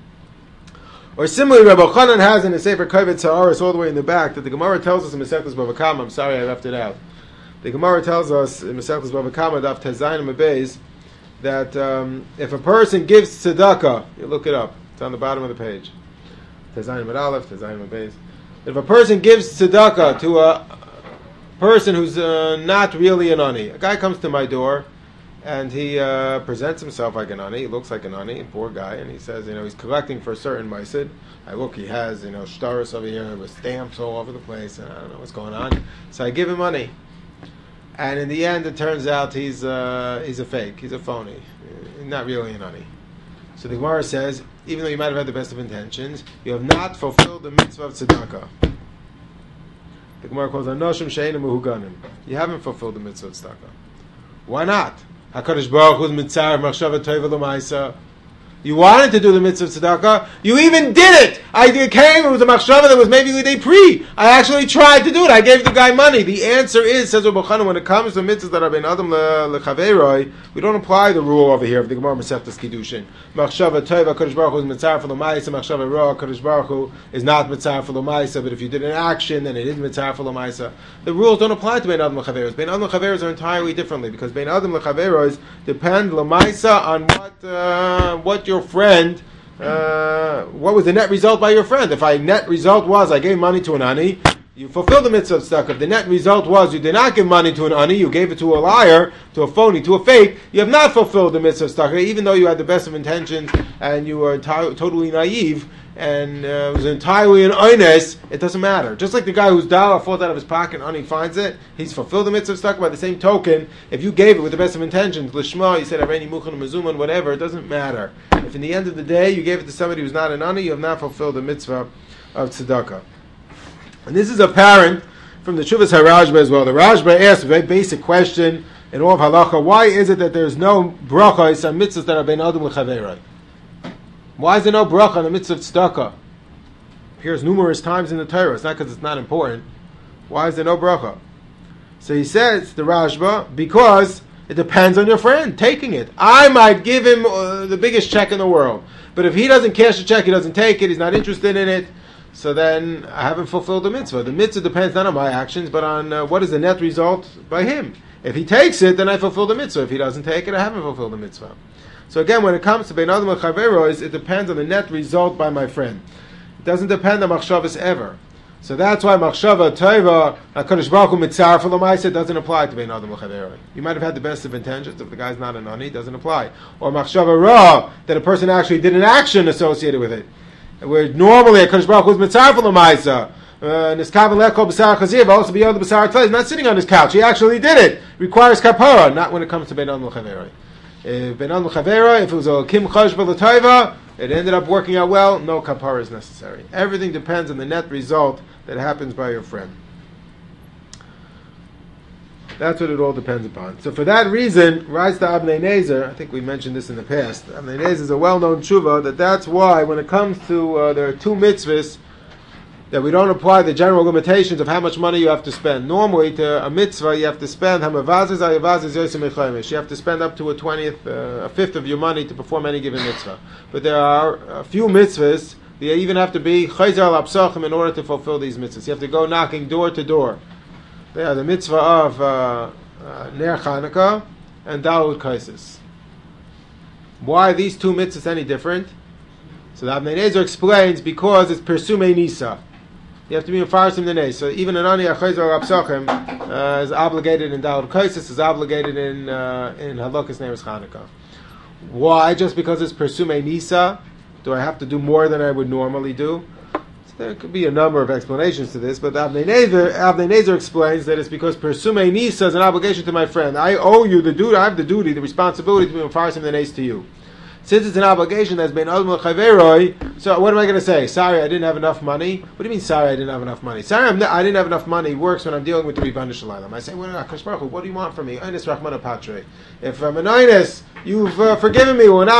Or similarly, Rabbi Chanan has in the Sefer Kovetz Haaretz all the way in the back that the Gemara tells us in Masechtas Bava Kama. I'm sorry I left it out. The Gemara tells us in Masechtas Bava Kama, Daf Tezayin Mebez, that um, if a person gives tzedakah, you look it up. It's on the bottom of the page. Tezayin Med Aleph, Tezayin Mebez. If a person gives tzedakah to a person who's uh, not really an ani, a guy comes to my door. And he uh, presents himself like an ani. He looks like an ani, a poor guy. And he says, you know, he's collecting for a certain maisid. I look, he has, you know, shtaris over here with stamps all over the place. And I don't know what's going on. So I give him money. And in the end, it turns out he's uh, he's a fake. He's a phony. He's not really an ani. So the Gemara says, even though you might have had the best of intentions, you have not fulfilled the mitzvah of tzedakah. The Gemara calls anoshim she'enim uhuganim. You haven't fulfilled the mitzvah of tzedakah. Why not? HaKadosh Baruch Hu mitzvah machshava tova l'maisa. You wanted to do the mitzvah of tzedakah. You even did it. I came. It was a machshava that was maybe l'idei pri. I actually tried to do it. I gave the guy money. The answer is, says Rabbi Chanan, when it comes to mitzvahs that are ben adam lechaveroi, we don't apply the rule over here of the Gemara Masechtas Kiddushin. Machshava tova, HaKadosh Baruch Hu is mitzvah for l'maisa. Machshava ra, HaKadosh Baruch Hu is not mitzvah for l'maisa. But if you did an action, then it is mitzvah for l'maisa. The rules don't apply to ben adam lechaveros. Ben adam lechaveros are entirely differently because ben adam lechaveros depend l'maisa on what uh, what your friend, uh, what was the net result by your friend? If I net result was I gave money to an ani, you fulfilled the mitzvah of tzedakah. If the net result was you did not give money to an ani, you gave it to a liar, to a phony, to a fake, you have not fulfilled the mitzvah of tzedakah, even though you had the best of intentions and you were enti- totally naive and uh, it was entirely an oines, it doesn't matter. Just like the guy whose dollar falls out of his pocket and ani finds it, he's fulfilled the mitzvah of tzedakah. By the same token, if you gave it with the best of intentions, lishma, you said areni muchan mezuman, whatever, it doesn't matter. If in the end of the day you gave it to somebody who's not an ani, you have not fulfilled the mitzvah of tzedakah. And this is apparent from the Shuvas HaRashba as well. The Rashba asks a very basic question in all of halacha: why is it that there's no bracha on mitzvahs that are ben adam l'chaveroi? Why is there no bracha on the mitzvah of tzedakah? Appears numerous times in the Torah. It's not because it's not important. Why is there no bracha? So he says, the Rashba, because it depends on your friend taking it. I might give him uh, the biggest check in the world, but if he doesn't cash the check, he doesn't take it, he's not interested in it, so then I haven't fulfilled the mitzvah. The mitzvah depends not on my actions, but on uh, what is the net result by him. If he takes it, then I fulfill the mitzvah. If he doesn't take it, I haven't fulfilled the mitzvah. So again, when it comes to Bein Adam L'Chaveros, it depends on the net result by my friend. It doesn't depend on Machshavas ever. So that's why Machshava Tova, HaKadosh Baruch Hu Mitzar for L'maisa, doesn't apply to Bein Adam L'Chaveroi. You might have had the best of intentions, if the guy's not an ani, it doesn't apply. Or Machshava Ra, that a person actually did an action associated with it. Where normally HaKadosh Baruch Hu is Mitzar for L'maisa. Niskav and Lekol B'sar Chaziv, also beyond the B'sar Tzai, he's not sitting on his couch, he actually did it. Requires kapara, not when it comes to Bein Adam L'Chaveroi. If Ben Adam L'Chavera, if it was a Kim Chashva L'Taiva, it ended up working out well, no kapara is necessary. Everything depends on the net result that happens by your friend. That's what it all depends upon. So for that reason, rise to Abnei Nezer. I think we mentioned this in the past. Abnei Nezer is a well-known tshuva that that's why when it comes to uh, there are two mitzvahs that we don't apply the general limitations of how much money you have to spend. Normally, to a mitzvah, you have to spend hamavazes ayavazes yosim echoimish. You have to spend up to a twentieth, uh, a fifth of your money to perform any given mitzvah. But there are a few mitzvahs that you even have to be chayzer al apsachim in order to fulfill these mitzvahs. You have to go knocking door to door. They are the mitzvah of uh, uh, Ner Chanukah and Dalud Kaisis. Why are these two mitzvahs any different? So the Abnei Nezer explains because it's Persume Nisa. You have to be Mefarsim the Nes. So even an Ani Achayzer Rapsachim uh, is obligated in Dalud Kaisis, is obligated in uh, in Halakas Ner Chanukah. Why? Just because it's Persume Nisa? Do I have to do more than I would normally do? There could be a number of explanations to this, but Abnei Nezer, Abnei Nezer explains that it's because Persume Nisa is an obligation to my friend. I owe you the duty, I have the duty, the responsibility to be Mefarsim the Nes to you. Since it's an obligation that's been Adam Chaveroi, so what am I going to say? Sorry, I didn't have enough money? What do you mean, sorry, I didn't have enough money? Sorry, I'm not, I didn't have enough money works when I'm dealing with the Ribbon Shalom. I say, well, Akash Baruch Hu, what do you want from me? Einis Rachmana Patre. If I'm an Einis, you've uh, forgiven me. When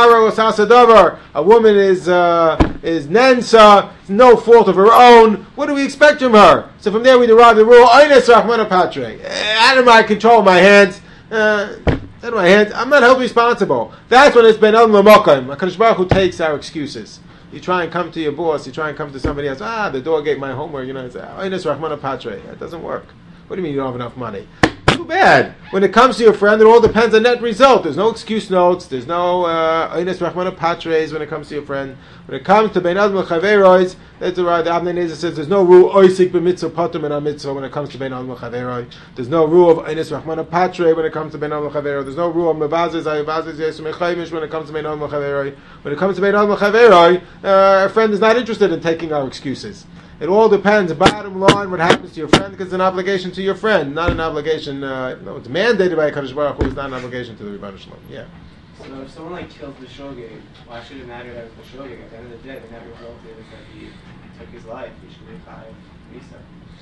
a woman is uh, is Nensa, it's no fault of her own. What do we expect from her? So from there we derive the rule, Einis Rachmana Patre. Out of my control of my hands. Uh, Out of my hands, I'm not held responsible. That's when it's been El Mamokim. HaKadosh Baruch Hu takes our excuses. You try and come to your boss, you try and come to somebody else. Ah, the dog ate my homework. You know, it's Einis Rachmana Patre. That doesn't work. What do you mean you don't have enough money? Too bad. When it comes to your friend, it all depends on net result. There's no excuse notes. There's no Einis Rachmana Patres when it comes to your friend. When it comes to Bein Adam Chaverois, that's right. The Abnei Nezer says there's no rule oisik b'mitzvah patum and mitzvah when it comes to Bein Adam Chaveroi. There's no rule of Einis Rachmana Patre when it comes to Bein Adam Chaveroi. There's no rule of mevazes ayavazes yesum echaimish when it comes to Bein Adam Chaveroi. When it comes to Bein Adam Chaveroi, uh, a friend is not interested in taking our excuses. It all depends. Bottom line, what happens to your friend, because it's an obligation to your friend, not an obligation. Uh, no, it's mandated by Kadosh Baruch Hu. It's not an obligation to the Rebbeinu Shalom. Yeah. So if someone like killed the shogeg, why should it matter that it was the shogeg? At the end of the day, the net result is that he took his life. He should be chayav misa.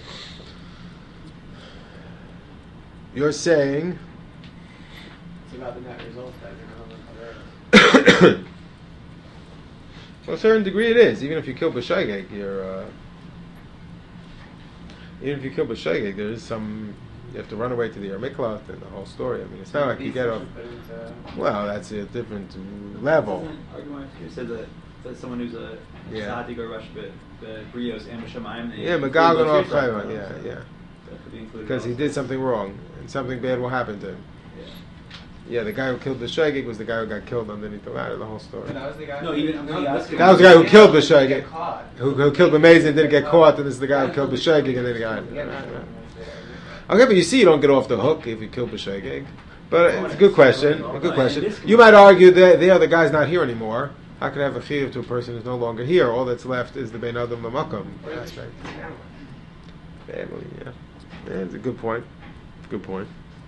You're saying it's about the net result that you're not. To a certain degree, it is. Even if you kill b'shogeg, you're. Uh, Even if you kill b'shogeg, there is some. You have to run away to the Miklat and the whole story. I mean, it's not like you get off. Well, that's a different level. You said that, that someone who's a yeah. Sadiq or Rush, but the Brios and Shamayim. Yeah, Megagon off Chayva. Yeah, yeah. Because he also. did something wrong and something bad will happen to him. Yeah, yeah the guy who killed b'shogeg was the guy who got killed underneath the ladder. The whole story. That was the guy. No, even no, that was the guy who killed b'shogeg. Who, who killed b'mezid and didn't get caught, and this is the guy who killed b'shogeg and then the guy. Okay, but you see, you don't get off the hook if you kill b'shogeg. But it's a good question. A good question. You might argue that the other guy's not here anymore. How can I have a chiyuv to a person who's no longer here? All that's left is the bein adam l'makom aspect. Family, yeah. Yeah, it's a good point. Good point.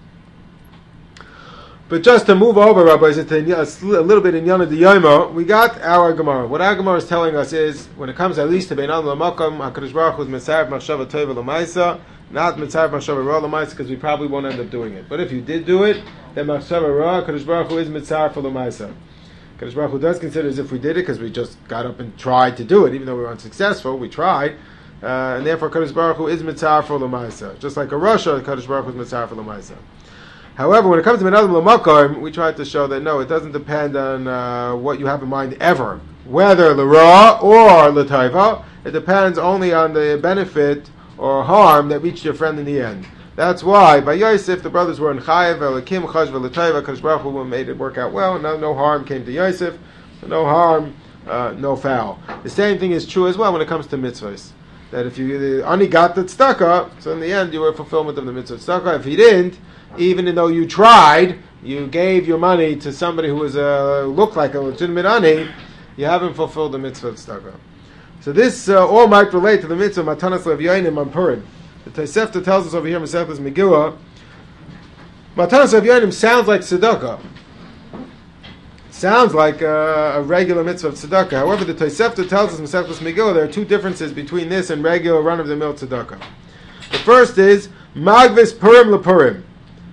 But just to move over, rabbis, a little bit in Yana D'Yoma, we got our Gemara. What our Gemara is telling us is, when it comes at least to bein adam l'makom, HaKadosh Baruch Hu is mitzarev machshava tova l'maisa. Not Mitzvah Machshava Ra L'Maisa, because we probably won't end up doing it. But if you did do it, then Machshava Ra, Kadosh Baruch Hu is Mitzvah for L'Maisa. Kadosh Baruch Hu does consider as if we did it, because we just got up and tried to do it, even though we were unsuccessful, we tried. Uh, and therefore Kadosh Baruch Hu is Mitzvah for L'Maisa. Just like a Rasha, Kadosh Baruch Hu is Mitzvah for L'Maisa. However, when it comes to Ben Adam L'Makom, we tried to show that no, it doesn't depend on uh, what you have in mind ever. Whether L'Ra or L'Taiva, it depends only on the benefit or harm that reached your friend in the end. That's why by Yosef the brothers were in Chayev, Elikim, Chaj, V'Latayva, Kadosh Baruch Hu made it work out well. No, no harm came to Yosef. So no harm, uh, no foul. The same thing is true as well when it comes to mitzvahs. That if you only got the tzedakah, so in the end you were fulfillment of the mitzvah tzedakah. If he didn't, even though you tried, you gave your money to somebody who was uh, looked like a legitimate ani, you haven't fulfilled the mitzvah tzedakah. So this uh, all might relate to the mitzvah Matanas Lev Yonim on Purim. The Tosefta tells us over here, Masechtas Megillah, Matanas Lev Yonim sounds like tzedakah. Sounds like uh, a regular mitzvah of tzedakah. However, the Tosefta tells us in Masechtas Megillah there are two differences between this and regular run-of-the-mill tzedakah. The first is Magvis Purim LePurim.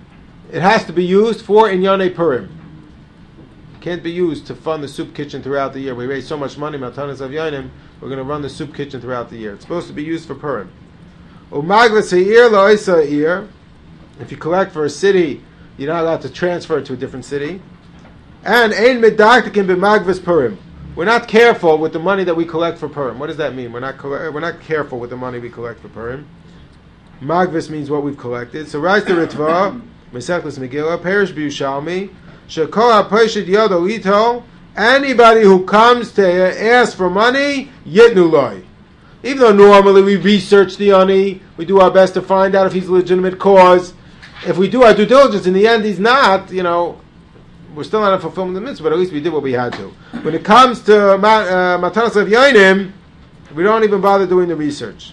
it has to be used for Inyane Purim. Can't be used to fund the soup kitchen throughout the year. We raise so much money, Matanas of Yonim, we're going to run the soup kitchen throughout the year. It's supposed to be used for Purim. Umaglas Ha'ir La'isa Ir. If you collect for a city, you're not allowed to transfer it to a different city. And Ein Medaktikin B'Magvis Purim. We're not careful with the money that we collect for Purim. What does that mean? We're not coll- we're not careful with the money we collect for Purim. Magvis means what we've collected. So Rais the Ritva, Mesechus Megillah, Perish B'Yushalmi, Shekol HaPoshid Yodo Ito, anybody who comes to ask for money, Yitnu Loi. Even though normally we research the ani, we do our best to find out if he's a legitimate cause. If we do our due diligence, in the end he's not, you know, we're still not fulfilling the mitzvah, but at least we did what we had to. When it comes to Matanas of Yonim, we don't even bother doing the research.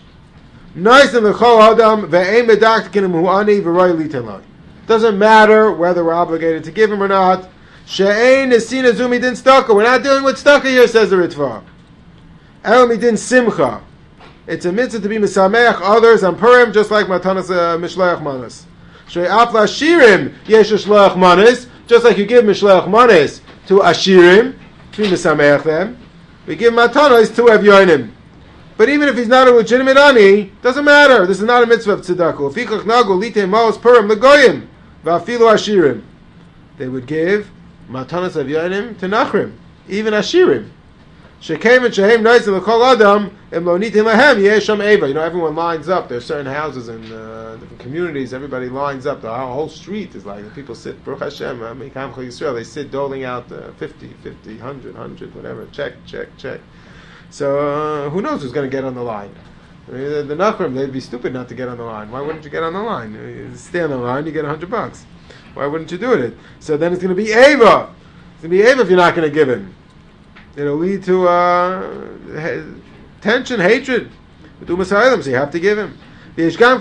Doesn't matter whether we're obligated to give him or not. She'ein esina zumi din staka. We're not dealing with staka here, says the Ritva. Elmi din simcha. It's a mitzvah to be misameach others on Purim, just like Matanas uh, Mishleach Manas. She'af l'ashirim yesh Mishleach Manas. Just like you give Mishleach Manas to Ashirim, to be misameach them, we give Matanas to Evyonim. But even if he's not a legitimate ani, doesn't matter. This is not a mitzvah of tzedakah. Fikach nagu lite maos Purim legoyim va'afilu Ashirim. They would give Matanas Evyonim to Nachrim, even Ashirim. Shekem and Shehem Noisim L'Kol Adam Im Lo Nitin Lahem Yesham Eva. You know, everyone lines up. There's certain houses in uh, different communities. Everybody lines up. The whole street is like people sit. Baruch Hashem, Mikam Chol Yisrael. They sit doling out uh, fifty, fifty, one hundred, one hundred, whatever. Check, check, check. So uh, who knows who's going to get on the line? I mean, the, the Nachrim, they'd be stupid not to get on the line. Why wouldn't you get on the line? You stay on the line, you get a hundred bucks. Why wouldn't you do it? So then it's going to be Eva. It's going to be Eva if you're not going to give him. It'll lead to uh, tension, hatred. So you have to give him. Okay, so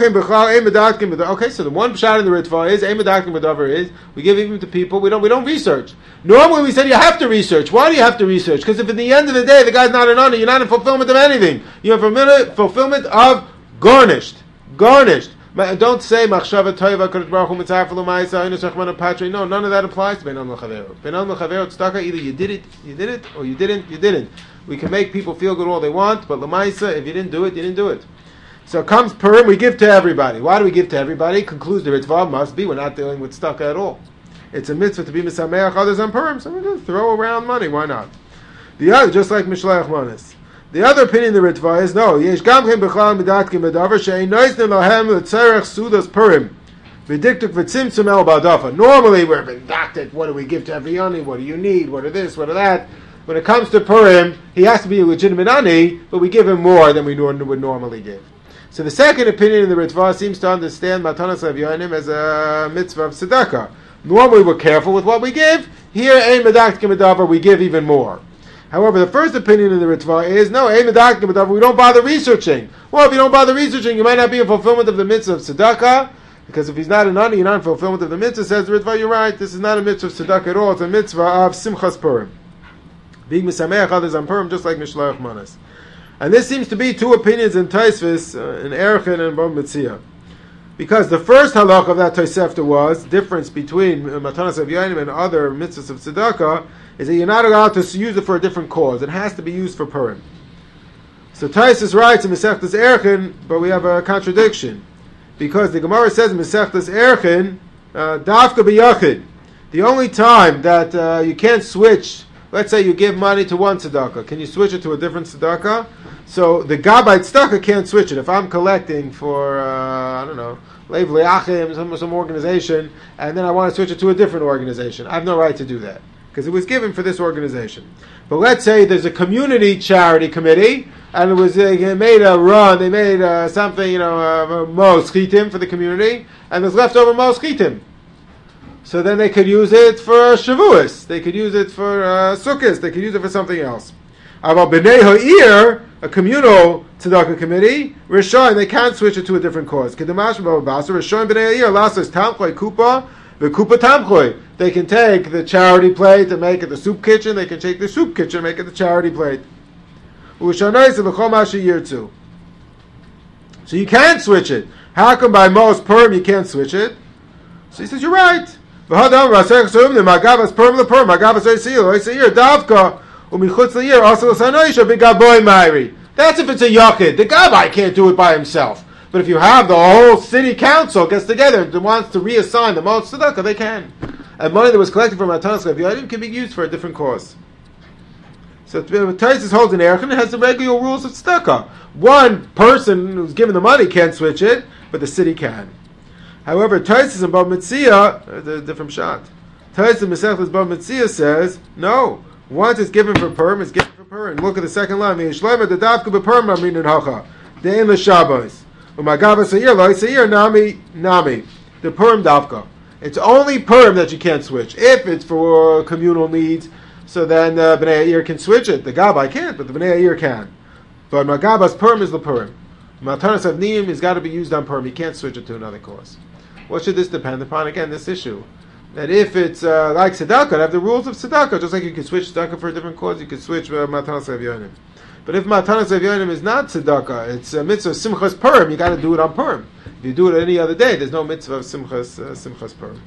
the one shot in the Ritva is is we give even to people. We don't we don't research. Normally we said you have to research. Why do you have to research? Because if at the end of the day the guy's not an honor, you're not in fulfillment of anything. You're in fulfillment of garnished, garnished. Don't say machshava toiva kadosh baruch hu mitzvah l'maisa inu sechman patri. No, none of that applies to beinan l'chavero. Beinan l'chavero tzedakah, either you did it, you did it, or you didn't, you didn't. We can make people feel good all they want, but l'maisa, if you didn't do it, you didn't do it. So comes Purim, we give to everybody. Why do we give to everybody? Concludes the Ritva must be we're not dealing with tzedakah at all. It's a mitzvah to be misameach others on Purim, so we're going to throw around money. Why not? The other, just like Mishleach Manas. The other opinion of the Ritva is no. Yesh gamchem b'chlal midatkim b'davar she'ein noisnim lahem l'tzerech sudas Purim v'diktuk v'tzimtzum el ba'dafa. Normally we're v'daktik. What do we give to every ani? What do you need? What are this? What are that? When it comes to Purim, he has to be a legitimate ani, but we give him more than we would normally give. So the second opinion in the Ritva seems to understand Matanas Evyonim as a mitzvah of tzedakah. Normally we're careful with what we give. Here, ein medaktim b'davar, we give even more. However, the first opinion in the Ritva is, no, ein medaktim b'davar, we don't bother researching. Well, if you don't bother researching, you might not be in fulfillment of the mitzvah of tzedakah, because if he's not an ani, you're not in fulfillment of the mitzvah. Says the Ritva, you're right, this is not a mitzvah of tzedakah at all, it's a mitzvah of simchas Purim. Being misameach others on Purim, just like Mishleach Manas. And this seems to be two opinions in Taisvis, uh, in Erchin and Bam Metzia. Because the first halach of that Tosefta was, difference between uh, Matanas Evyonim and other mitzvahs of tzedakah, is that you're not allowed to use it for a different cause. It has to be used for Purim. So Taisvis writes in Mesechtas Erchin, but we have a contradiction. Because the Gemara says in Mesechtas Erchin, uh, Dafka b'yachid, the only time that uh, you can't switch, let's say you give money to one tzedakah, can you switch it to a different tzedakah? So the Gabbai tzedakah can't switch it. If I'm collecting for, uh, I don't know, Leiv Le'achim, some, some organization, and then I want to switch it to a different organization, I have no right to do that, because it was given for this organization. But let's say there's a community charity committee, and it was they made a run, they made uh, something, you know, uh, Mos Chitim for the community, and there's leftover Mos Chitim. So then they could use it for Shavuos, they could use it for uh, Sukkot, they could use it for something else. About B'nai Ha'ir, a communal tzedakah committee, Rishon, they can't switch it to a different cause. Kedamash B'Basa, Rishon B'nai Ha'ir, Lasas Tamchloi Kupa, V'Kupa Tamchloi. They can take the charity plate and make it the soup kitchen, they can take the soup kitchen and make it the charity plate. U'Shanais L'Chol Mashi Yirtzu. So you can't switch it. How come by most Purim you can't switch it? So he says, you're right. V'hadam v'asech su'um nemagavas perm leperm, magavas oisiyir, oisiyir, davka, u'michutz l'yir, also l'sanoisha, b'gaboy ma'iri. That's if it's a yachid. The gabbai can't do it by himself. But if you have the whole city council gets together and wants to reassign the most tzedakah, they can. And money that was collected from Matanas Leviyanim can be used for a different cause. So Taisus holds an erech and it has the regular rules of tzedakah. One person who's given the money can't switch it, but the city can. However, Taisus and Bava Metzia, the different shot. Taisus and Mesechus Bava Metzia says, no. Once it's given for perm, it's given for perm. Look at the second line. Yishleima the davka beperm amrin and hacha. Dein l'shabos. Umagava seir lo seir nami nami. The perm davka. It's only perm that you can't switch. If it's for communal needs, so then uh, Bnei Yair can switch it. The Gabbai can't, but the Bnei Yair can. But Magaba's perm is the perm. Matanas Avnim has got to be used on perm. You can't switch it to another cause. What should this depend upon? Again, this issue. That if it's uh, like tzedakah, they have the rules of tzedakah. Just like you can switch tzedakah for a different cause, you can switch uh, Matanas Avyonim. But if Matanas Avyonim is not tzedakah, it's a mitzvah of simchas perm, you got to do it on perm. If you do it any other day, there's no mitzvah of simchas, uh, simchas perm.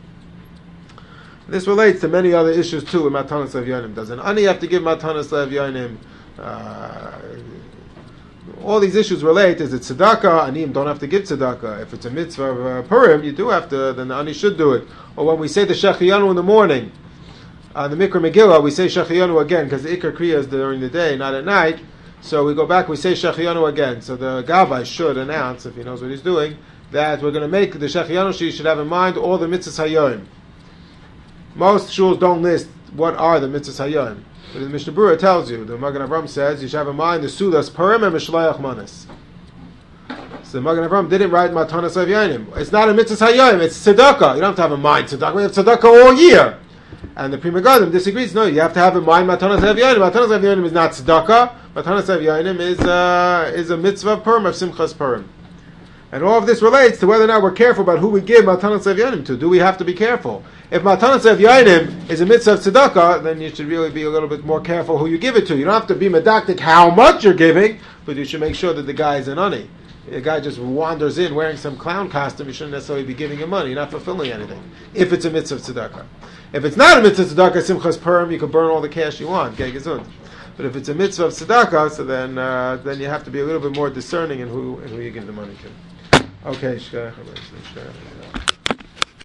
This relates to many other issues too with Matanas Avyonim. Does an ani have to give Matanas Avyonim? Uh, all these issues relate. Is it tzedakah? Aniyim don't have to give tzedakah. If it's a mitzvah of uh, Purim, you do have to, then the ani should do it. Or when we say the Shechiyanu in the morning, on uh, the Mikra Megillah, we say Shechiyanu again, because the Ikar Kriya is during the day, not at night. So we go back, we say Shechiyanu again. So the Gabbai should announce, if he knows what he's doing, that we're going to make the Shechiyanu, she should have in mind all the mitzvahs hayyim. Most shuls don't list what are the mitzvahs hayyim. But the Mishnah Berurah tells you, the Magen Avram says, you should have in mind the Sudas Purim and Mishlayach Manas. So the Magen Avram didn't write Matanas Avyanim. It's not a mitzvah hayyim, it's tzedakah. You don't have to have in mind tzedakah. We have tzedakah all year. And the Pri Megadim disagrees. No, you have to have in mind Matanas Avyanim. Matanas Avyanim is not tzedakah. Matanas Avyanim is, uh, is a mitzvah Purim of Simchas Purim. And all of this relates to whether or not we're careful about who we give Matanas Avyanim to. Do we have to be careful? If Matanas Avyanim is a mitzvah of tzedakah, then you should really be a little bit more careful who you give it to. You don't have to be medactic how much you're giving, but you should make sure that the guy is an ani. The guy just wanders in wearing some clown costume, you shouldn't necessarily be giving him money. You're not fulfilling anything. If it's a mitzvah of tzedakah. If it's not a mitzvah of tzedakah, Simchas Purim, you can burn all the cash you want. Gei gesund. But if it's a mitzvah of tzedakah, so then uh, then you have to be a little bit more discerning in who in who you give the money to. Okay, shkach.